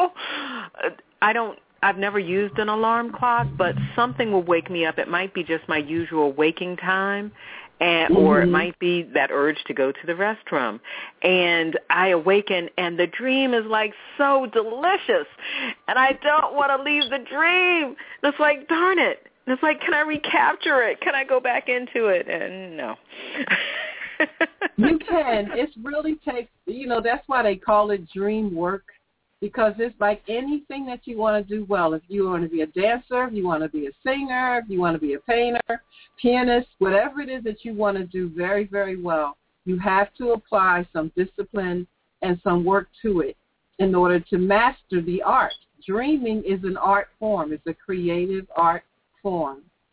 Speaker 4: I've never used an alarm clock, but something will wake me up. It might be just my usual waking time, or it might be that urge to go to the restroom. And I awaken, and the dream is like so delicious, and I don't want to leave the dream. It's like, darn it. It's like, can I recapture it? Can I go back into it? And no.
Speaker 5: You can. It really takes, you know, that's why they call it dream work, because it's like anything that you want to do well. If you want to be a dancer, if you want to be a singer, if you want to be a painter, pianist, whatever it is that you want to do very, very well, you have to apply some discipline and some work to it in order to master the art. Dreaming is an art form. It's a creative art form.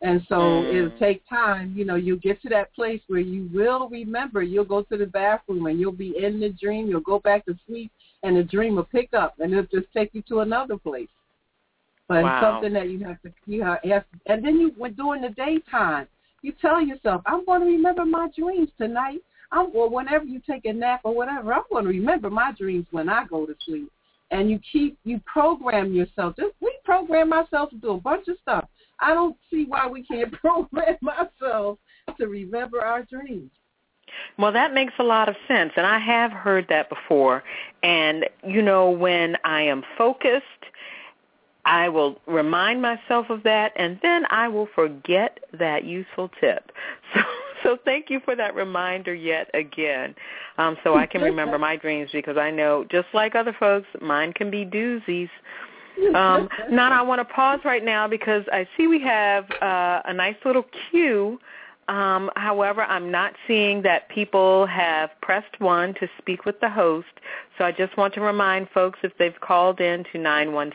Speaker 5: And so it'll take time. You know, you'll get to that place where you will remember. You'll go to the bathroom and you'll be in the dream. You'll go back to sleep and the dream will pick up and it'll just take you to another place. But it's something that you have to, and then when during the daytime, you tell yourself, I'm going to remember my dreams tonight. Or whenever you take a nap or whatever, I'm going to remember my dreams when I go to sleep. And you program yourself. We program ourselves to do a bunch of stuff. I don't see why we can't program ourselves to remember our dreams.
Speaker 4: Well, that makes a lot of sense, and I have heard that before. And, you know, when I am focused, I will remind myself of that, and then I will forget that useful tip. So thank you for that reminder yet again, so I can remember my dreams, because I know, just like other folks, mine can be doozies. Nana, I want to pause right now because I see we have a nice little queue. However, I'm not seeing that people have pressed 1 to speak with the host, so I just want to remind folks, if they've called in to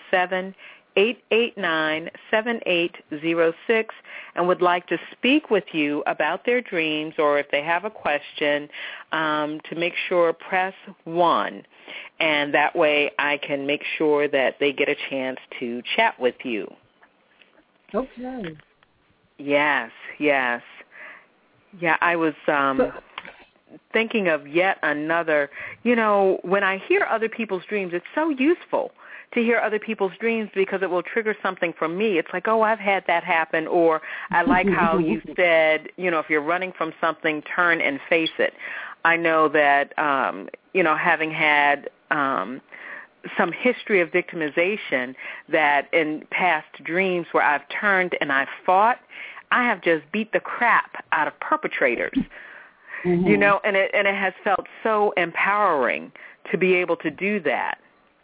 Speaker 4: 917-889-7806 and would like to speak with you about their dreams, or if they have a question, to make sure press 1. And that way I can make sure that they get a chance to chat with you.
Speaker 5: Okay.
Speaker 4: Yes. Yeah, I was thinking of yet another, you know, when I hear other people's dreams, it's so useful to hear other people's dreams because it will trigger something for me. It's like, oh, I've had that happen, or I like how you said, you know, if you're running from something, turn and face it. I know that, you know, having had some history of victimization, that in past dreams where I've turned and I've fought, I have just beat the crap out of perpetrators, you know, and it has felt so empowering to be able to do that.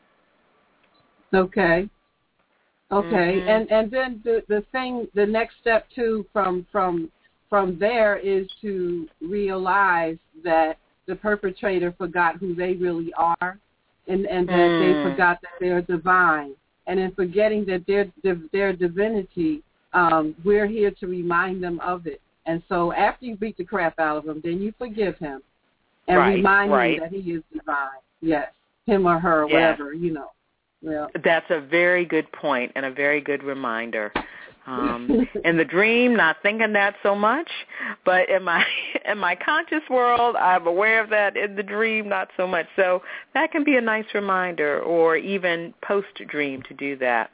Speaker 5: Okay. And then the next step too from there is to realize that the perpetrator forgot who they really are, and that they forgot that they're divine, and in forgetting that their divinity, we're here to remind them of it. And so after you beat the crap out of him, then you forgive him and remind him that he is divine. Yes, him or her, whatever, you know. Yeah. That's
Speaker 4: a very good point and a very good reminder. In the dream, not thinking that so much, but in my conscious world, I'm aware of that. In the dream, not so much. So that can be a nice reminder, or even post-dream to do that.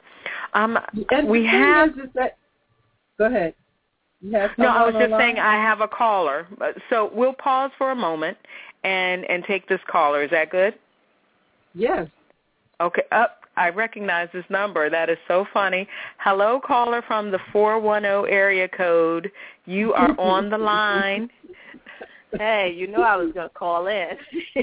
Speaker 5: Go ahead.
Speaker 4: No, I was just saying I have a caller. So we'll pause for a moment and take this caller. Is that good?
Speaker 5: Yes.
Speaker 4: Okay. I recognize this number. That is so funny. Hello, caller from the 410 area code. You are on the line.
Speaker 6: Hey, you knew I was going to call in.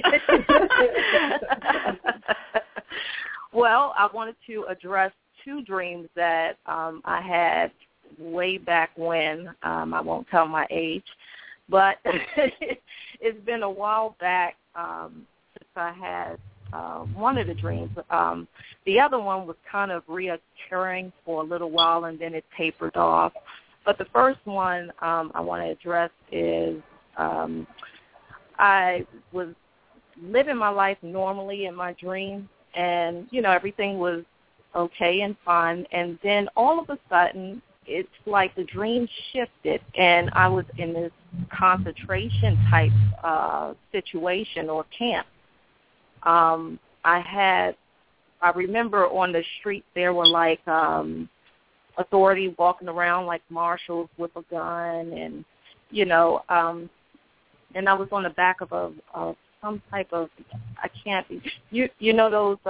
Speaker 6: Well, I wanted to address 2 dreams that I had way back when. I won't tell my age, but it's been a while back since I had one of the dreams. The other one was kind of reoccurring for a little while, and then it tapered off. But the first one I want to address is I was living my life normally in my dream, and, you know, everything was okay and fine. And then all of a sudden, it's like the dream shifted, and I was in this concentration type situation or camp. I remember on the street there were like authorities walking around like marshals with a gun, and, you know, and I was on the back of some type of, you know those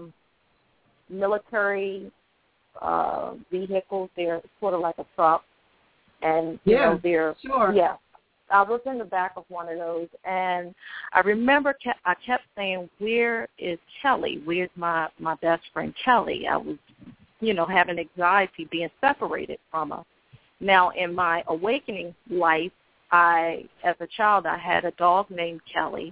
Speaker 6: military vehicles, they're sort of like a truck, and you know they're I was in the back of one of those, and I remember I kept saying, where is Kelly? Where's my best friend Kelly? I was, you know, having anxiety being separated from her. Now, in my awakening life, as a child, I had a dog named Kelly,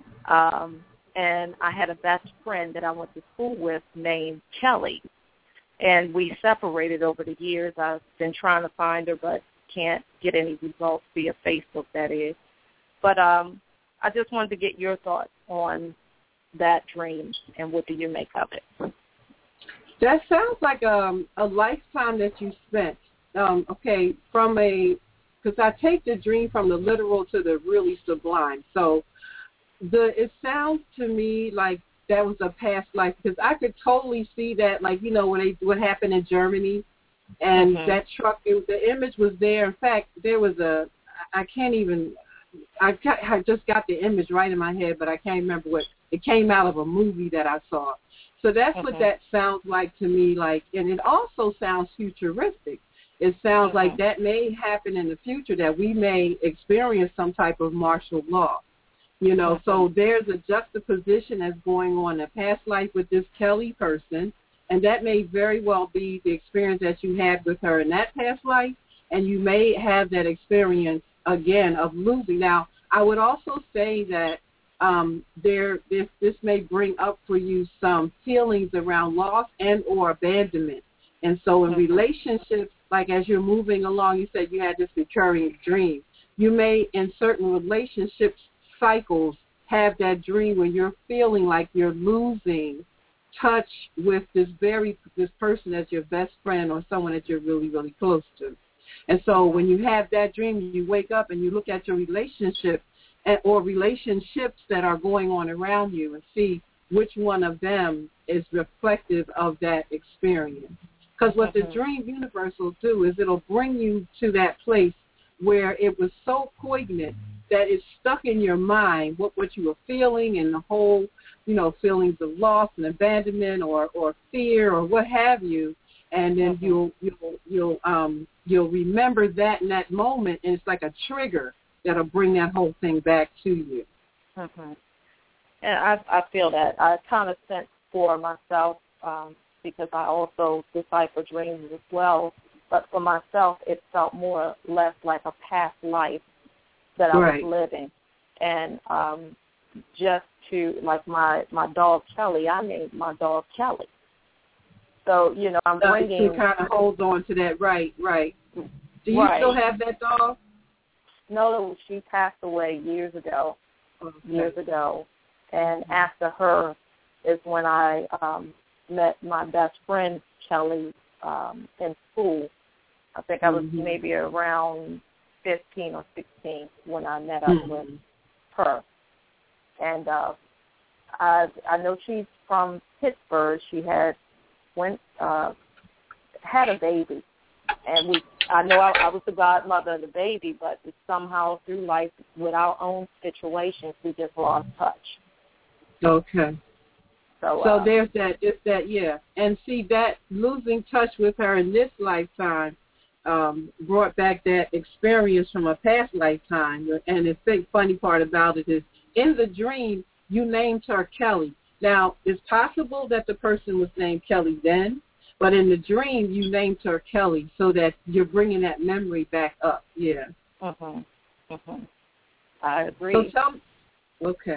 Speaker 6: and I had a best friend that I went to school with named Kelly. and we separated over the years. I've been trying to find her, but can't get any results via Facebook, that is. But I just wanted to get your thoughts on that dream, and what do you make of it?
Speaker 5: That sounds like a lifetime that you spent. Okay, because I take the dream from the literal to the really sublime. So it sounds to me like that was a past life, because I could totally see that, like, what happened in Germany, and that truck, the image was there. In fact, there was I just got the image right in my head, but I can't remember what, it came out of a movie that I saw. So that's what that sounds like to me, like, and it also sounds futuristic. It sounds like that may happen in the future, that we may experience some type of martial law. So there's a juxtaposition that's going on in a past life with this Kelly person, and that may very well be the experience that you had with her in that past life, and you may have that experience again of losing. Now, I would also say that this may bring up for you some feelings around loss and or abandonment. And so in relationships, like as you're moving along, you said you had this recurring dream. You may, in certain relationships cycles, have that dream where you're feeling like you're losing touch with this person that's your best friend or someone that you're really, really close to. And so when you have that dream, you wake up and you look at your relationship or relationships that are going on around you and see which one of them is reflective of that experience. Because what the dream universe will do is it'll bring you to that place where it was so poignant that it's stuck in your mind, what you were feeling, and the whole, feelings of loss and abandonment or fear or what have you. And then you'll remember that in that moment, and it's like a trigger that'll bring that whole thing back to you.
Speaker 6: And I feel that. I kind of sense for myself, because I also decipher dreams as well, but for myself it felt more or less like a past life that I was living. And just to, like my dog Kelly, I named my dog Kelly. So, I'm bringing...
Speaker 5: To kind of hold on to that, right. Do you still have that dog?
Speaker 6: No, she passed away years ago. And after her is when I met my best friend, Kelly, in school. I think I was maybe around 15 or 16 when I met up with her. And I know she's from Pittsburgh. She had had a baby, and I know I was the godmother of the baby, but somehow through life, with our own situations, we just lost touch.
Speaker 5: Okay. So there's that, and see, that losing touch with her in this lifetime brought back that experience from a past lifetime. And the funny part about it is, in the dream, you named her Kelly. Now, it's possible that the person was named Kelly then, but in the dream, you named her Kelly, so that you're bringing that memory back up. Yeah.
Speaker 6: I agree.
Speaker 5: So okay.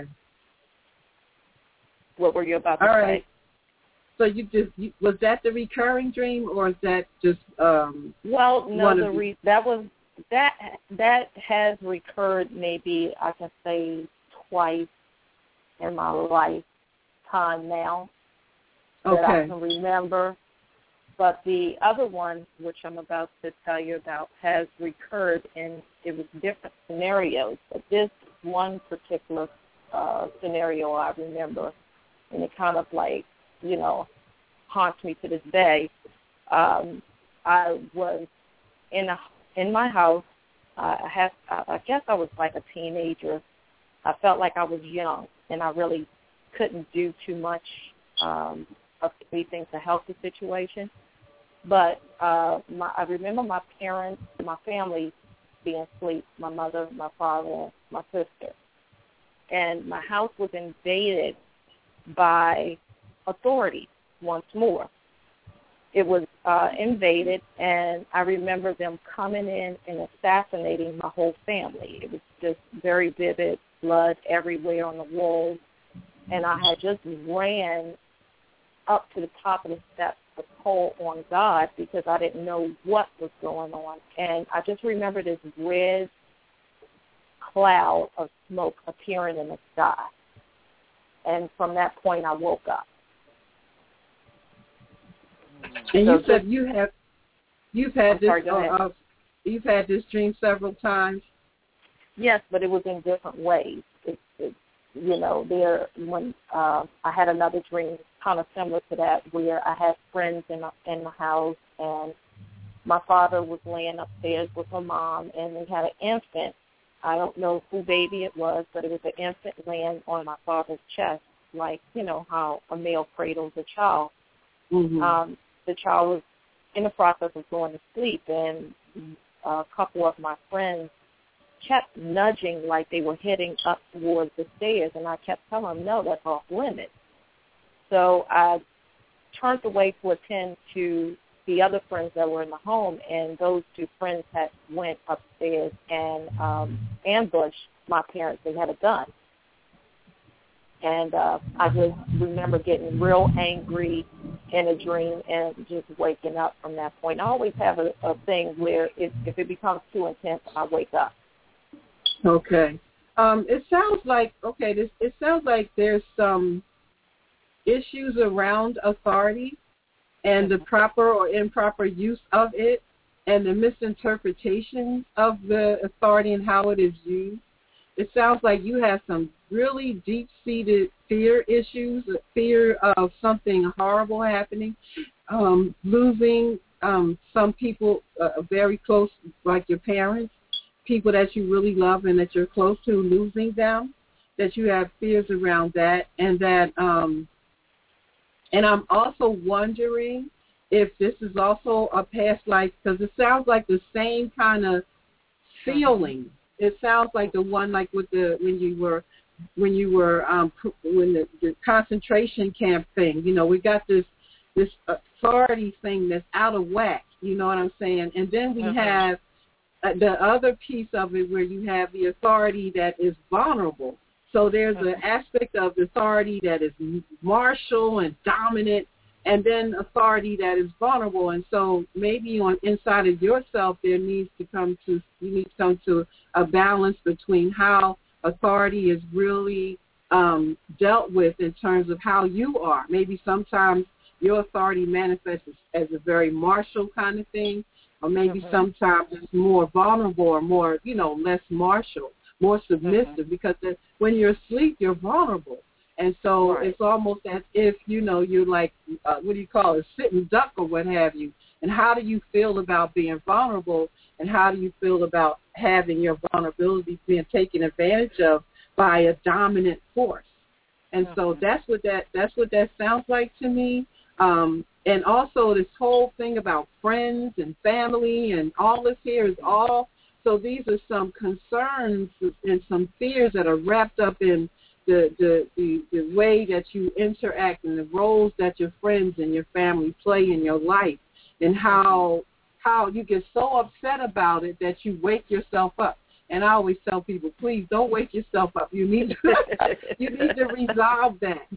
Speaker 6: What were you about to say?
Speaker 5: All right. So was that the recurring dream, or is that just
Speaker 6: well, no, that has recurred maybe, I can say, twice in my lifetime now that I can remember. But the other one, which I'm about to tell you about, has recurred, and it was different scenarios. But this one particular scenario I remember, and it kind of like, haunts me to this day. I was in my house. I guess I was like a teenager. I felt like I was young, and I really couldn't do too much of anything to help the situation. But I remember my parents, my family being asleep, my mother, my father, my sister. And my house was invaded by authorities once more. It was invaded, and I remember them coming in and assassinating my whole family. It was just very vivid, blood everywhere on the walls. And I had just ran up to the top of the steps a toll on God because I didn't know what was going on. And I just remember this red cloud of smoke appearing in the sky. And from that point, I woke up.
Speaker 5: And you said you've had this dream several times.
Speaker 6: Yes, but it was in different ways. When I had another dream kind of similar to that, where I had friends in the house, and my father was laying upstairs with my mom, and they had an infant. I don't know who baby it was, but it was an infant laying on my father's chest, like, how a male cradles a child.
Speaker 5: Mm-hmm.
Speaker 6: The child was in the process of going to sleep, and a couple of my friends kept nudging like they were heading up towards the stairs, and I kept telling them, no, that's off limits. So I turned away to attend to the other friends that were in the home, and those two friends had went upstairs and ambushed my parents. They had a gun. And I just remember getting real angry in a dream and just waking up from that point. I always have a thing where if it becomes too intense, I wake up.
Speaker 5: Okay. It sounds like there's some issues around authority and the proper or improper use of it and the misinterpretation of the authority and how it is used. It sounds like you have some really deep-seated fear issues, fear of something horrible happening, losing some people very close, like your parents, people that you really love and that you're close to, losing them, that you have fears around that, and that, and I'm also wondering if this is also a past life, because it sounds like the same kind of feeling. It sounds like the one like with when the concentration camp thing. We got this authority thing that's out of whack. You know what I'm saying? And then we have the other piece of it where you have the authority that is vulnerable. So there's an aspect of authority that is martial and dominant, and then authority that is vulnerable. And so maybe on inside of yourself, you need to come to a balance between how authority is really dealt with in terms of how you are. Maybe sometimes your authority manifests as a very martial kind of thing, or maybe sometimes it's more vulnerable or more, less martial, more submissive, because when you're asleep, you're vulnerable. And so It's almost as if, you're like, what do you call it, sitting duck or what have you. And how do you feel about being vulnerable, and how do you feel about having your vulnerability being taken advantage of by a dominant force? And so that's what that sounds like to me. And also this whole thing about friends and family and all this here is all, so these are some concerns and some fears that are wrapped up in the way that you interact and the roles that your friends and your family play in your life, and how you get so upset about it that you wake yourself up. And I always tell people, please don't wake yourself up. You need to resolve that.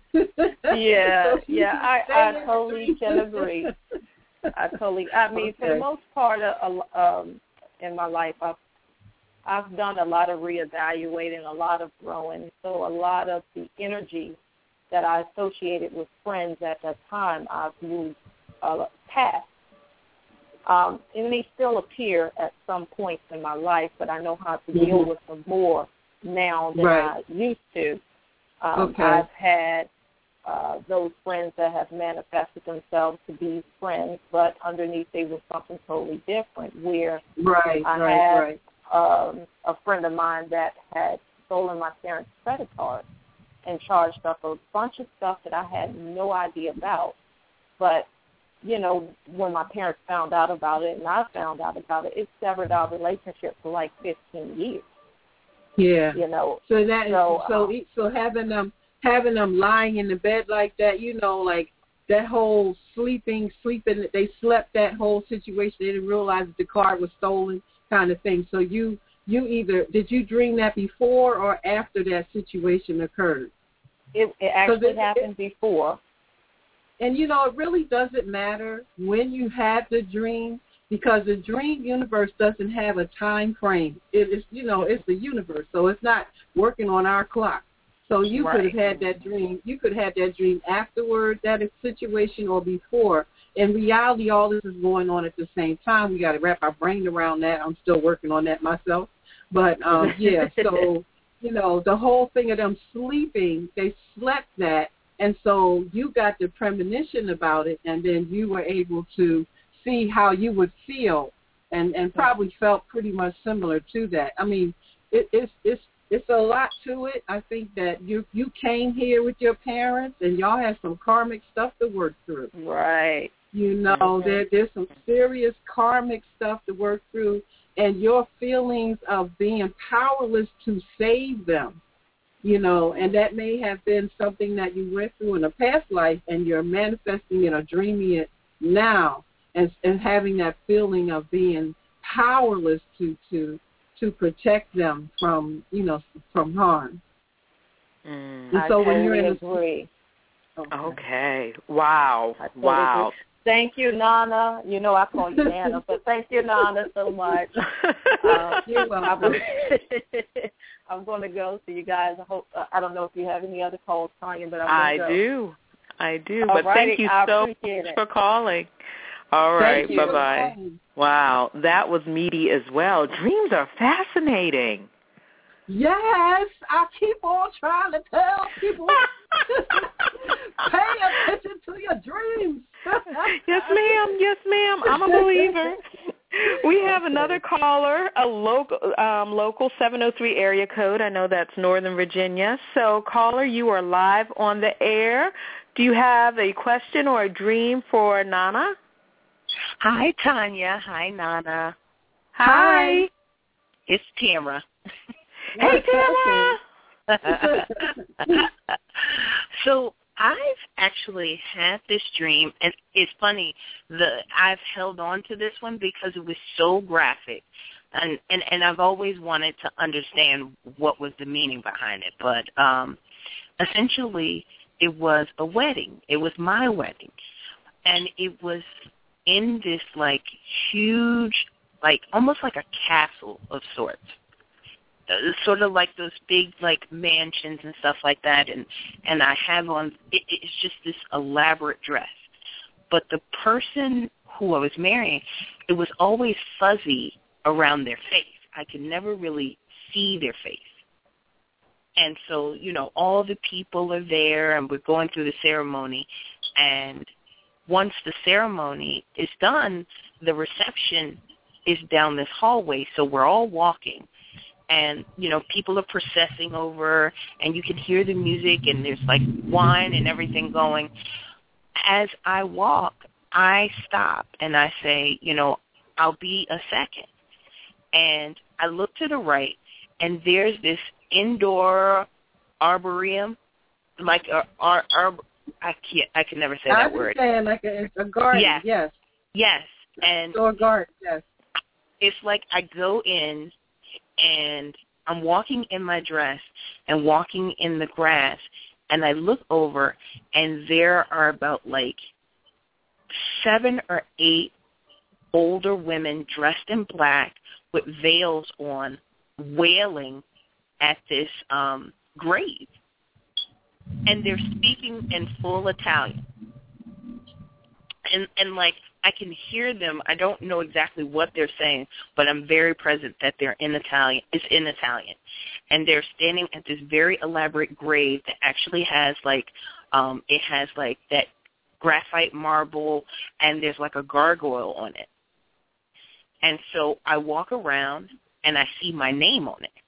Speaker 6: I totally can agree. For the most part in my life, I've done a lot of reevaluating, a lot of growing. So a lot of the energy that I associated with friends at that time, I've moved past. It may still appear at some points in my life, but I know how to deal with them more now than I used to. I've had those friends that have manifested themselves to be friends, but underneath they were something totally different, where I had a friend of mine that had stolen my parents' credit card and charged up a bunch of stuff that I had no idea about. But when my parents found out about it and I found out about it, it severed our relationship for like 15 years.
Speaker 5: Yeah. So having them lying in the bed like that, like that whole sleeping, they slept that whole situation. They didn't realize that the card was stolen kind of thing. So you either, did you dream that before or after that situation occurred?
Speaker 6: It actually happened before.
Speaker 5: And, you know, it really doesn't matter when you have the dream, because the dream universe doesn't have a time frame. It is, you know, it's the universe, so it's not working on our clock. So you could have had that dream. You could have that dream afterward, that situation, or before. In reality, all this is going on at the same time. We got to wrap our brain around that. I'm still working on that myself. But, yeah, so, you know, the whole thing of them sleeping, they slept that. And so you got the premonition about it, and then you were able to see how you would feel, and probably felt pretty much similar to that. I mean, it's a lot to it. I think that you came here with your parents, and y'all had some karmic stuff to work through.
Speaker 6: Right.
Speaker 5: You know, there's some serious karmic stuff to work through, and your feelings of being powerless to save them. You know, and that may have been something that you went through in a past life, and you're manifesting it or dreaming it now, and having that feeling of being powerless to protect them from, you know, from harm.
Speaker 6: And so when you're in agree.
Speaker 4: Okay. Wow.
Speaker 6: Agree. Thank you, Nana. You know I call you Nana, but thank you, Nana, so much. You're welcome. I'm going to go. So you guys, I don't know if you have any other calls, Tanya, but I'm going to go.
Speaker 4: I do. But thank you so much for calling. All right. Bye-bye. Wow. That was meaty as well. Dreams are fascinating.
Speaker 5: Yes. I keep on trying to tell people, pay attention to your dreams.
Speaker 4: Yes, ma'am. Yes, ma'am. I'm a believer. We have another caller, a local 703 area code. I know that's Northern Virginia. So, caller, you are live on the air. Do you have a question or a dream for Nana?
Speaker 7: Hi, Tanya. Hi, Nana.
Speaker 4: Hi.
Speaker 7: It's Tamara.
Speaker 4: Hey, Tamara.
Speaker 7: So I've actually had this dream, and it's funny, I've held on to this one because it was so graphic, and I've always wanted to understand what was the meaning behind it. But essentially, it was a wedding. It was my wedding, and it was in this, like, huge, like, almost like a castle of sorts. Sort of like those big, like, mansions and stuff like that, and I have on, it's just this elaborate dress. But the person who I was marrying, it was always fuzzy around their face. I could never really see their face. And so, you know, all the people are there, and we're going through the ceremony, and once the ceremony is done, the reception is down this hallway, so we're all walking. And, you know, people are processing over, and you can hear the music, and there's, like, wine and everything going. As I walk, I stop, and I say, you know, I'll be a second. And I look to the right, and there's this indoor arboretum, like I can never say that word.
Speaker 5: I understand, like a garden, yes.
Speaker 7: Yes. And
Speaker 5: indoor garden, yes.
Speaker 7: It's like I go in, and I'm walking in my dress and walking in the grass, and I look over, and there are about, like, 7 or 8 older women dressed in black with veils on, wailing at this grave. And they're speaking in full Italian. And like, I can hear them. I don't know exactly what they're saying, but I'm very present that they're in Italian. It's in Italian. And they're standing at this very elaborate grave that actually has, like, it has, like, that graphite marble, and there's, like, a gargoyle on it. And so I walk around, and I see my name on it.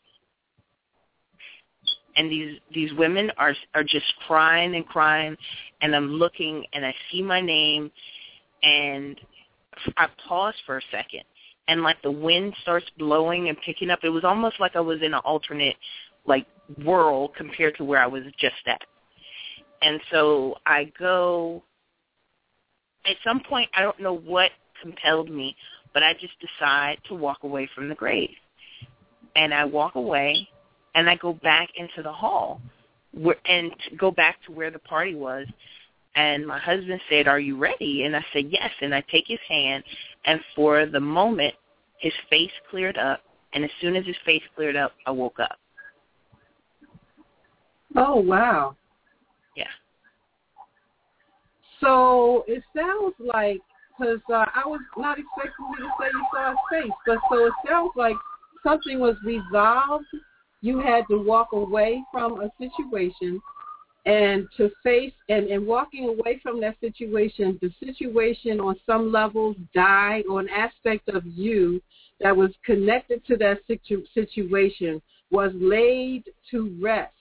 Speaker 7: And these women are just crying and crying, and I'm looking, and I see my name, and I pause for a second, and, like, the wind starts blowing and picking up. It was almost like I was in an alternate, like, world compared to where I was just at. And so I go, at some point, I don't know what compelled me, but I just decide to walk away from the grave. And I walk away, and I go back into the hall and go back to where the party was. And my husband said, "Are you ready?" And I said, "Yes." And I take his hand, and for the moment, his face cleared up. And as soon as his face cleared up, I woke up.
Speaker 5: Oh, wow.
Speaker 7: Yeah.
Speaker 5: So it sounds like, because I was not expecting you to say you saw his face, but so it sounds like something was resolved. You had to walk away from a situation and to face, and walking away from that situation, the situation on some levels died, or an aspect of you that was connected to that situation was laid to rest.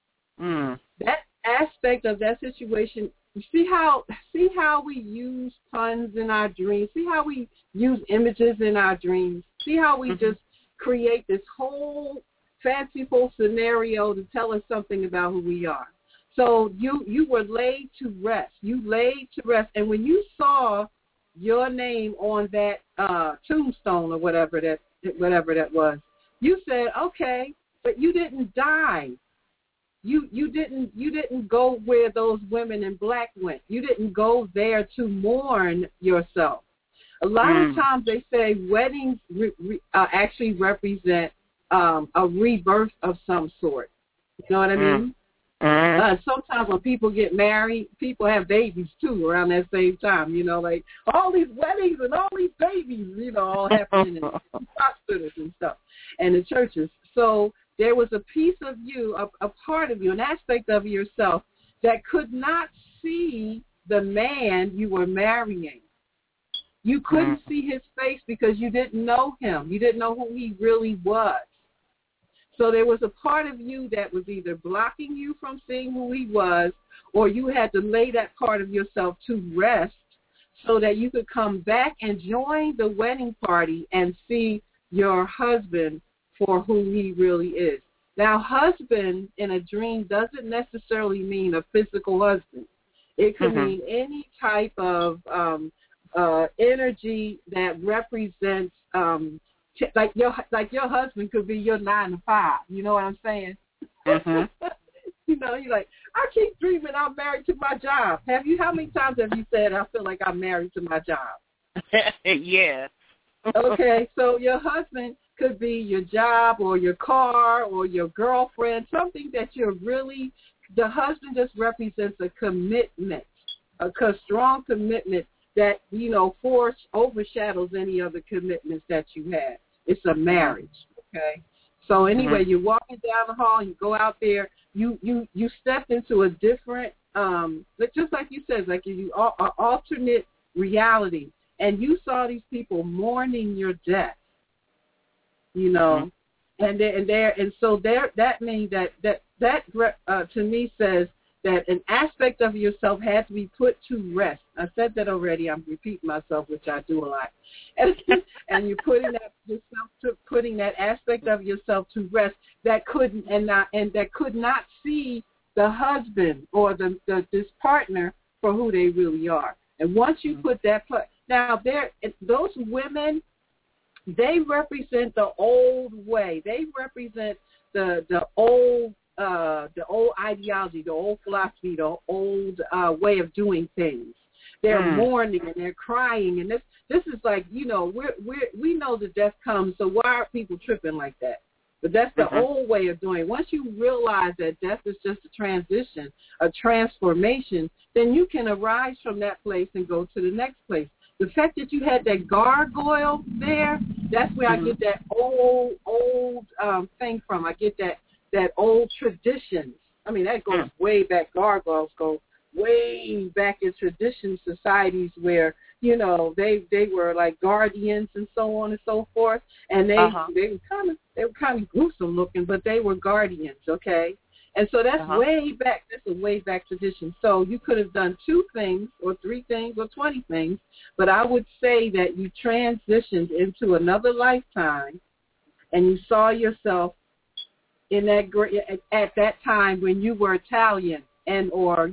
Speaker 5: That aspect of that situation, see how we use puns in our dreams, see how we use images in our dreams, see how we just create this whole fanciful scenario to tell us something about who we are. So you were laid to rest. You laid to rest. And when you saw your name on that tombstone or whatever that was, you said, okay, but you didn't die. You didn't go where those women in black went. You didn't go there to mourn yourself. A lot of times they say weddings actually represent a rebirth of some sort. You know what I mean? Sometimes when people get married, people have babies too around that same time. You know, like all these weddings and all these babies, you know, all happening in hospitals and stuff and in churches. So there was a piece of you, a part of you, an aspect of yourself that could not see the man you were marrying. You couldn't see his face because you didn't know him. You didn't know who he really was. So there was a part of you that was either blocking you from seeing who he was, or you had to lay that part of yourself to rest so that you could come back and join the wedding party and see your husband for who he really is. Now, husband in a dream doesn't necessarily mean a physical husband. It could mean any type of energy that represents like your husband could be your 9 to 5. You know what I'm saying? You know, you're like, I keep dreaming I'm married to my job. How many times have you said, I feel like I'm married to my job?
Speaker 7: Yeah.
Speaker 5: Okay, so your husband could be your job or your car or your girlfriend, something that you're really, the husband just represents a commitment, a strong commitment that, you know, overshadows any other commitments that you have. It's a marriage, okay? So anyway, you're walking down the hall, you go out there, you stepped into a different, just like you said, like you alternate reality, and you saw these people mourning your death, you know, and so that means that to me says that an aspect of yourself had to be put to rest. I said that already. I'm repeating myself, which I do a lot. And you're putting that aspect of yourself to rest that could not see the husband or this partner for who they really are. And once you put that, now those women, they represent the old way. They represent the old ideology, the old philosophy, the old way of doing things. They're mourning and they're crying, and this is like, you know, we know that death comes, so why are people tripping like that? But that's the old way of doing it. Once you realize that death is just a transition, a transformation, then you can arise from that place and go to the next place. The fact that you had that gargoyle there, that's where I get that old thing from. I get that old traditions. I mean, that goes way back. Gargoyles go way back in tradition societies where, you know, they were like guardians and so on and so forth, and they were kind of gruesome looking, but they were guardians, okay? And so that's way back. That's a way back tradition. So you could have done 2 things or 3 things or 20 things, but I would say that you transitioned into another lifetime, and you saw yourself in that at that time when you were Italian and then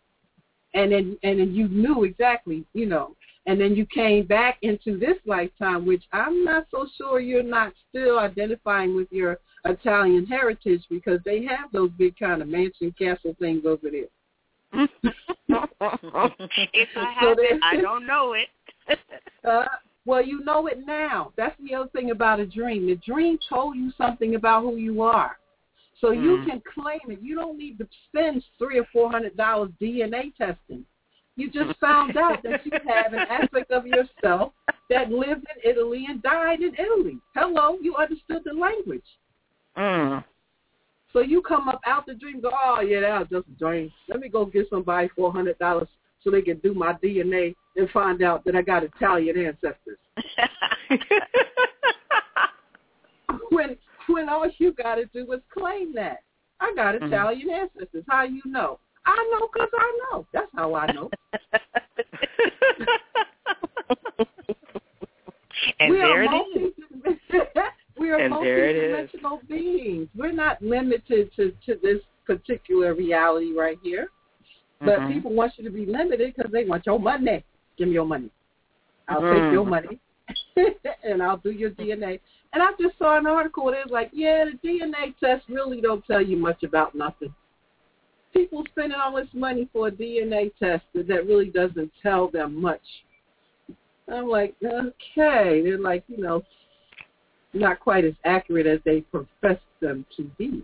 Speaker 5: you knew exactly, you know, and then you came back into this lifetime, which I'm not so sure you're not still identifying with your Italian heritage, because they have those big kind of mansion castle things over there.
Speaker 7: If I have it, I don't know it.
Speaker 5: Well, you know it now. That's the other thing about a dream. The dream told you something about who you are. So you can claim it. You don't need to spend $300 or $400 DNA testing. You just found out that you have an aspect of yourself that lived in Italy and died in Italy. Hello, you understood the language. So you come up out the dream and go, oh, yeah, that was just a dream. Let me go get somebody $400 so they can do my DNA and find out that I got Italian ancestors. when all you got to do is claim that. I got Italian ancestors. How you know? I know because I know. That's how I know.
Speaker 7: And there it is.
Speaker 5: We are multi-dimensional beings. We're not limited to this particular reality right here. But people want you to be limited because they want your money. Give me your money. I'll take your money, and I'll do your DNA. And I just saw an article that was like, yeah, the DNA test really don't tell you much about nothing. People spending all this money for a DNA test that really doesn't tell them much. I'm like, okay. They're like, not quite as accurate as they profess them to be.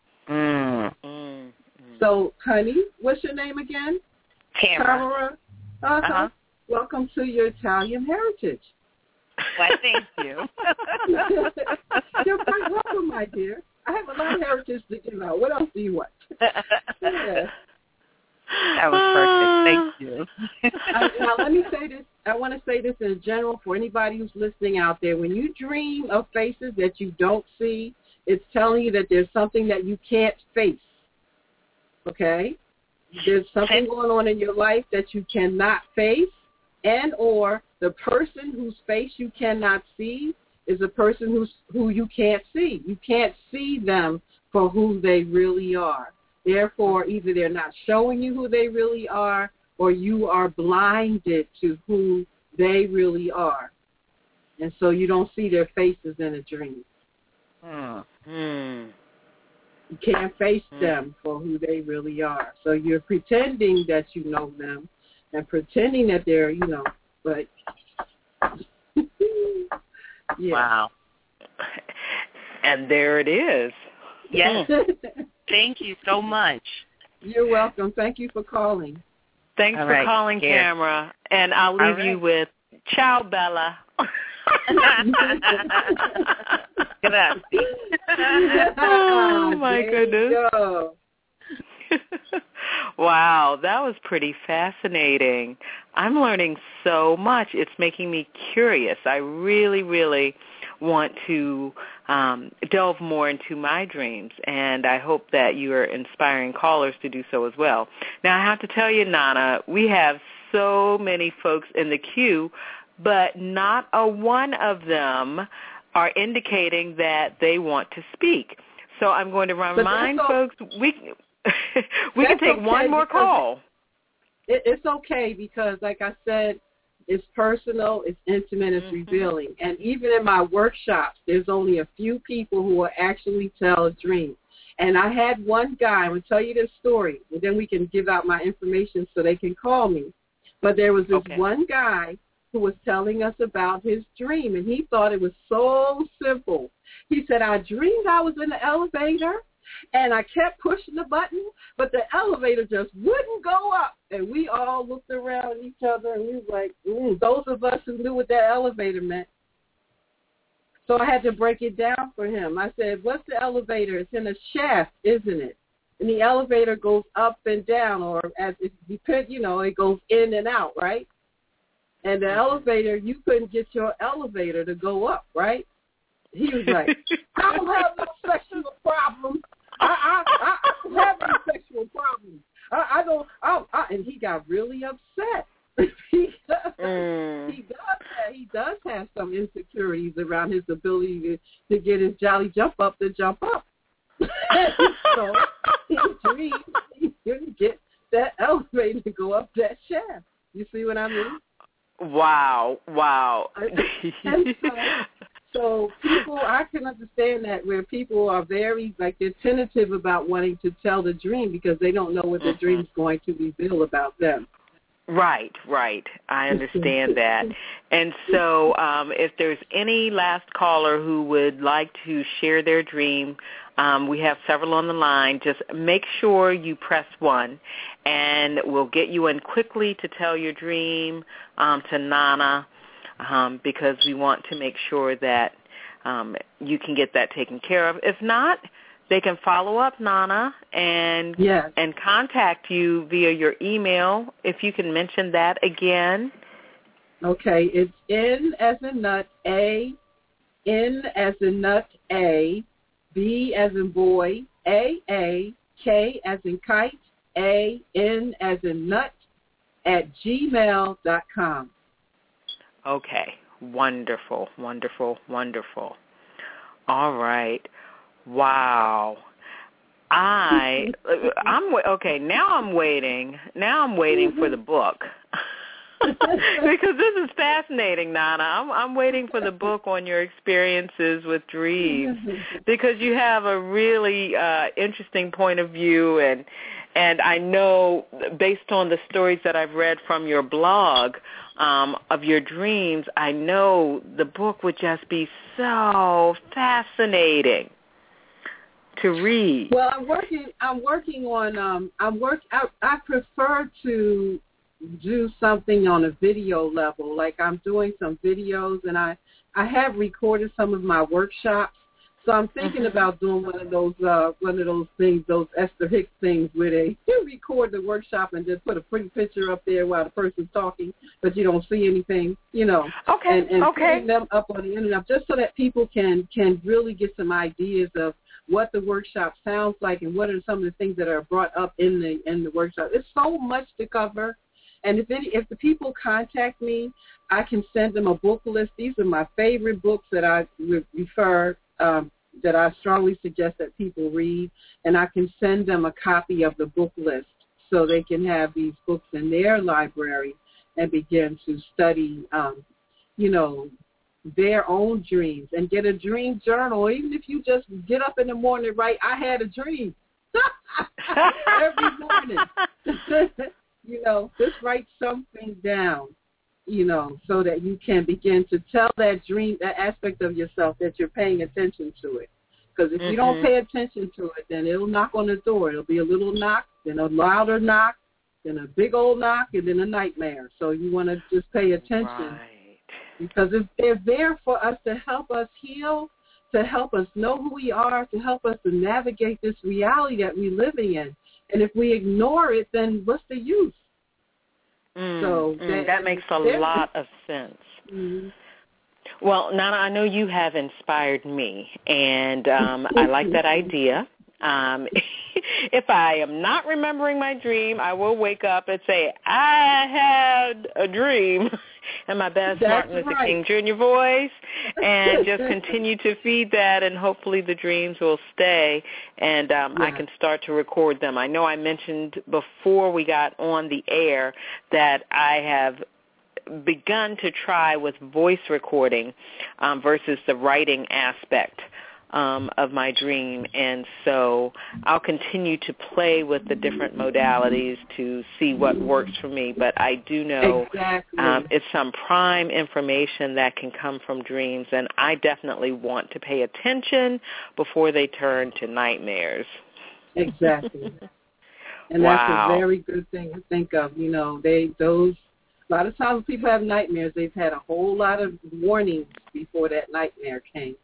Speaker 5: So, honey, what's your name again?
Speaker 7: Tamara.
Speaker 5: Welcome to your Italian heritage.
Speaker 7: Why, thank you.
Speaker 5: You're quite welcome, my dear. I have a lot of heritage to give out. What else do you want? Yeah.
Speaker 7: That was perfect. Thank you.
Speaker 5: Now, let me say this. I want to say this in general for anybody who's listening out there. When you dream of faces that you don't see, it's telling you that there's something that you can't face. Okay? There's something going on in your life that you cannot face, and or the person whose face you cannot see is a person who you can't see. You can't see them for who they really are. Therefore, either they're not showing you who they really are, or you are blinded to who they really are. And so you don't see their faces in a dream. You can't face them for who they really are. So you're pretending that you know them and pretending that they're, but yeah.
Speaker 7: Wow.
Speaker 4: And there it is.
Speaker 7: Yes. Thank you so much.
Speaker 5: You're welcome. Thank you for calling.
Speaker 4: Thanks for calling, Tamara. And I'll leave you with ciao, Bella. Oh, my goodness. Wow, that was pretty fascinating. I'm learning so much. It's making me curious. I really, really want to delve more into my dreams, and I hope that you are inspiring callers to do so as well. Now, I have to tell you, Nana, we have so many folks in the queue, but not a one of them are indicating that they want to speak. So I'm going to remind folks we can take one more call.
Speaker 5: It's okay because, like I said, it's personal, it's intimate, it's revealing. And even in my workshops, there's only a few people who will actually tell a dream. And I had one guy, I'm going to tell you this story, and then we can give out my information so they can call me. But there was this one guy who was telling us about his dream, and he thought it was so simple. He said, I dreamed I was in the elevator, and I kept pushing the button, but the elevator just wouldn't go up. And we all looked around at each other, and we were like, those of us who knew what that elevator meant. So I had to break it down for him. I said, what's the elevator? It's in a shaft, isn't it? And the elevator goes up and down, or as it depends, it goes in and out, right? And the elevator, you couldn't get your elevator to go up, right? He was like, I don't have no sexual problems. I don't have no sexual problems. I don't. And he got really upset. He does have some insecurities around his ability to get his jolly jump up to jump up. So he dreamed he couldn't get that elevator to go up that shaft. You see what I mean?
Speaker 4: Wow.
Speaker 5: So people, I can understand that where people are very, like, they're tentative about wanting to tell the dream because they don't know what the dream's going to reveal about them.
Speaker 4: Right. I understand that. And so if there's any last caller who would like to share their dream, we have several on the line. Just make sure you press 1, and we'll get you in quickly to tell your dream to Nana, because we want to make sure that you can get that taken care of. If not, they can follow up, Nana, and contact you via your email. If you can mention that again.
Speaker 5: Okay, it's N as in nut, A, N as in nut, A, B as in boy, A, K as in kite, A, N as in nut, at gmail.com.
Speaker 4: Okay, wonderful. All right. Wow. I'm okay. Now I'm waiting for the book. Because this is fascinating, Nana. I'm waiting for the book on your experiences with dreams, because you have a really interesting point of view, and I know based on the stories that I've read from your blog of your dreams, I know the book would just be so fascinating to read.
Speaker 5: Well, I'm working on I prefer to do something on a video level. Like, I'm doing some videos, and I have recorded some of my workshops. So I'm thinking about doing one of those things, those Esther Hicks things, where they record the workshop and just put a pretty picture up there while the person's talking, but you don't see anything,
Speaker 4: Okay.
Speaker 5: And putting them up on the internet, just so that people can really get some ideas of what the workshop sounds like and what are some of the things that are brought up in the workshop. It's so much to cover. And if the people contact me, I can send them a book list. These are my favorite books that I refer, that I strongly suggest that people read, and I can send them a copy of the book list so they can have these books in their library and begin to study, their own dreams, and get a dream journal. Even if you just get up in the morning and write, I had a dream every morning. Just write something down, so that you can begin to tell that dream, that aspect of yourself, that you're paying attention to it. Because if you don't pay attention to it, then it'll knock on the door. It'll be a little knock, then a louder knock, then a big old knock, and then a nightmare. So you want to just pay attention. Right. Because they're there for us to help us heal, to help us know who we are, to help us to navigate this reality that we're living in. And if we ignore it, then what's the use?
Speaker 4: That makes a lot of sense. Mm-hmm. Well, Nana, I know you have inspired me, and I like that idea. If I am not remembering my dream, I will wake up and say, I had a dream in my best Martin Luther King Jr. voice, and just continue to feed that, and hopefully the dreams will stay, and I can start to record them. I know I mentioned before we got on the air that I have begun to try with voice recording versus the writing aspect of my dream, and so I'll continue to play with the different modalities to see what works for me, but I do know it's some prime information that can come from dreams, and I definitely want to pay attention before they turn to nightmares.
Speaker 5: Exactly. And that's a very good thing to think of. A lot of times when people have nightmares, they've had a whole lot of warnings before that nightmare came.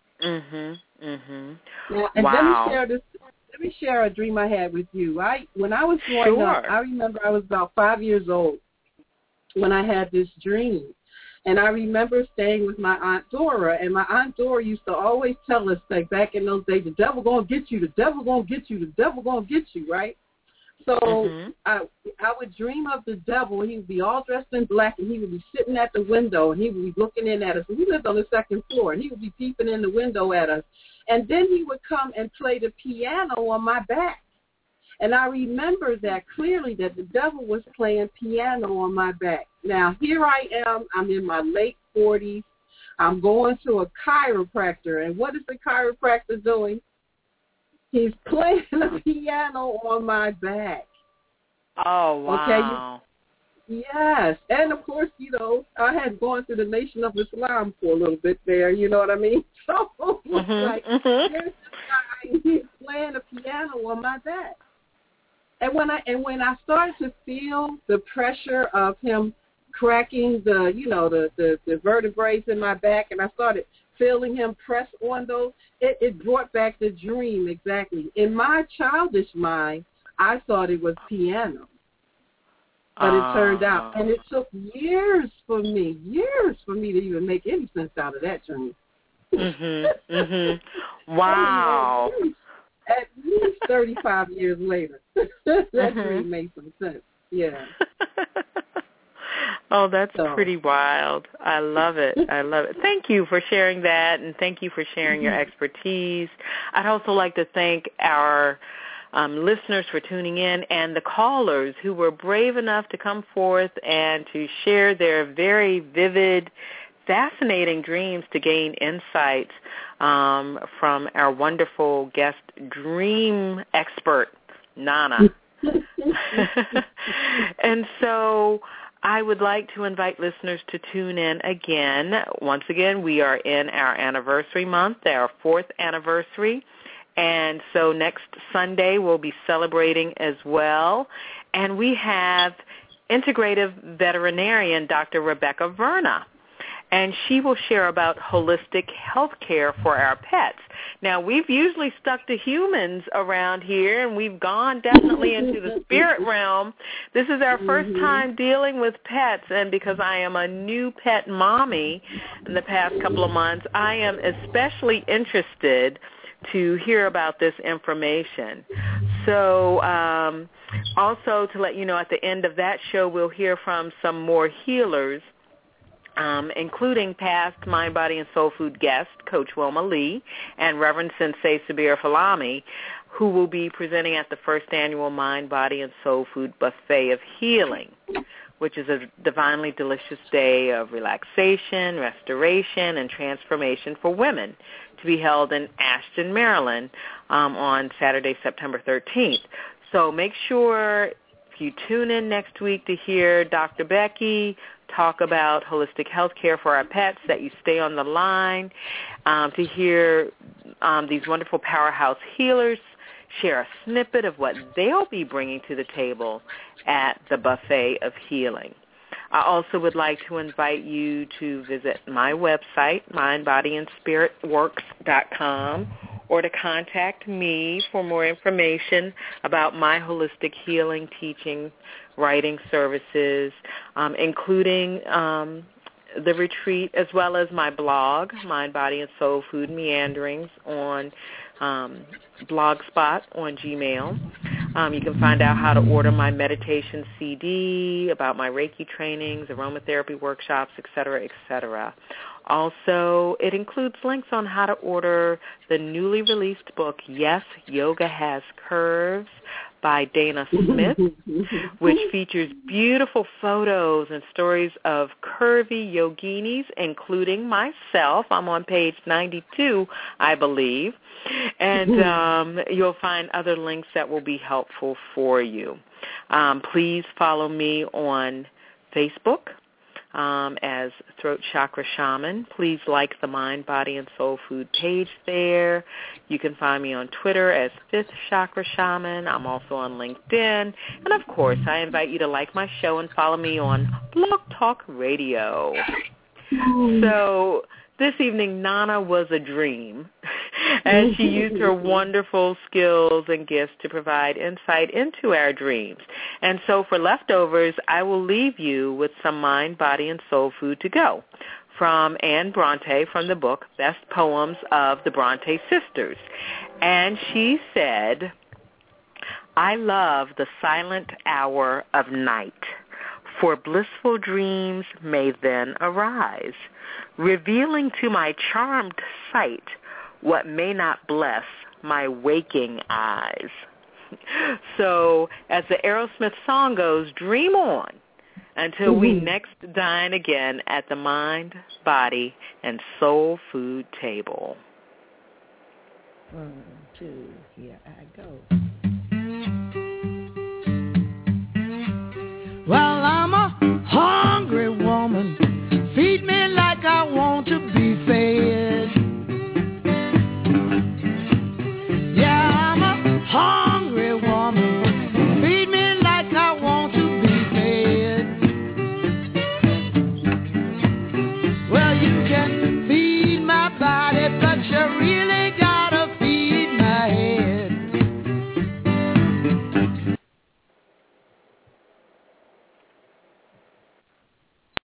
Speaker 5: Now, and let me share a dream I had with you. When I was growing up, I remember I was about 5 years old when I had this dream. And I remember staying with my Aunt Dora, and my Aunt Dora used to always tell us, like back in those days, the devil gonna get you, the devil gonna get you, the devil gonna get you, right? So I would dream of the devil. He would be all dressed in black, and he would be sitting at the window, and he would be looking in at us. And we lived on the second floor, and he would be peeping in the window at us. And then he would come and play the piano on my back. And I remember that clearly, that the devil was playing piano on my back. Now, here I am. I'm in my late 40s. I'm going to a chiropractor. And what is the chiropractor doing? He's playing the piano on my back.
Speaker 4: Oh, wow.
Speaker 5: Okay, yes. And, of course, I had gone through the Nation of Islam for a little bit there, you know what I mean? So it was here's this guy, he's playing the piano on my back. And when I started to feel the pressure of him cracking the vertebrae in my back, and I started feeling him press on those, it brought back the dream exactly. In my childish mind, I thought it was piano. But it turned out, and it took years for me to even make any sense out of that dream.
Speaker 4: Wow.
Speaker 5: At least 35 years later, that dream made some sense. Yeah.
Speaker 4: Oh, that's pretty wild. I love it. Thank you for sharing that, and thank you for sharing your expertise. I'd also like to thank our listeners for tuning in, and the callers who were brave enough to come forth and to share their very vivid, fascinating dreams to gain insights from our wonderful guest dream expert, Nana. And so I would like to invite listeners to tune in again. Once again, we are in our anniversary month, our 4th anniversary. And so next Sunday we'll be celebrating as well. And we have integrative veterinarian Dr. Rebecca Verna. And she will share about holistic health care for our pets. Now, we've usually stuck to humans around here, and we've gone definitely into the spirit realm. This is our first time dealing with pets, and because I am a new pet mommy in the past couple of months, I am especially interested to hear about this information. So also to let you know, at the end of that show, we'll hear from some more healers, including past Mind, Body, and Soul Food guest, Coach Wilma Lee, and Reverend Sensei Sabir Falami, who will be presenting at the first annual Mind, Body, and Soul Food Buffet of Healing, which is a divinely delicious day of relaxation, restoration, and transformation for women, to be held in Ashton, Maryland, on Saturday, September 13th. So make sure if you tune in next week to hear Dr. Becky talk about holistic health care for our pets, that you stay on the line to hear these wonderful powerhouse healers share a snippet of what they'll be bringing to the table at the Buffet of Healing. I also would like to invite you to visit my website, mindbodyandspiritworks.com, or to contact me for more information about my holistic healing, teaching, writing services, including the retreat, as well as my blog, Mind, Body, and Soul Food Meanderings, on Blogspot on Gmail. You can find out how to order my meditation CD, about my Reiki trainings, aromatherapy workshops, et cetera, et cetera. Also, it includes links on how to order the newly released book, Yes, Yoga Has Curves, by Dana Smith, which features beautiful photos and stories of curvy yoginis, including myself. I'm on page 92, I believe. And you'll find other links that will be helpful for you. Please follow me on Facebook as Throat Chakra Shaman. Please like the Mind, Body, and Soul Food page there. You can find me on Twitter as Fifth Chakra Shaman. I'm also on LinkedIn. And, of course, I invite you to like my show and follow me on Blog Talk Radio. So this evening, Nana was a dream, and she used her wonderful skills and gifts to provide insight into our dreams. And so for leftovers, I will leave you with some Mind, Body, and Soul Food to go from Anne Bronte from the book Best Poems of the Bronte Sisters. And she said, I love the silent hour of night, for blissful dreams may then arise, revealing to my charmed sight what may not bless my waking eyes. So as the Aerosmith song goes, dream on, Until we next dine again at the Mind, Body, and Soul Food table.
Speaker 8: 1, 2, here I go.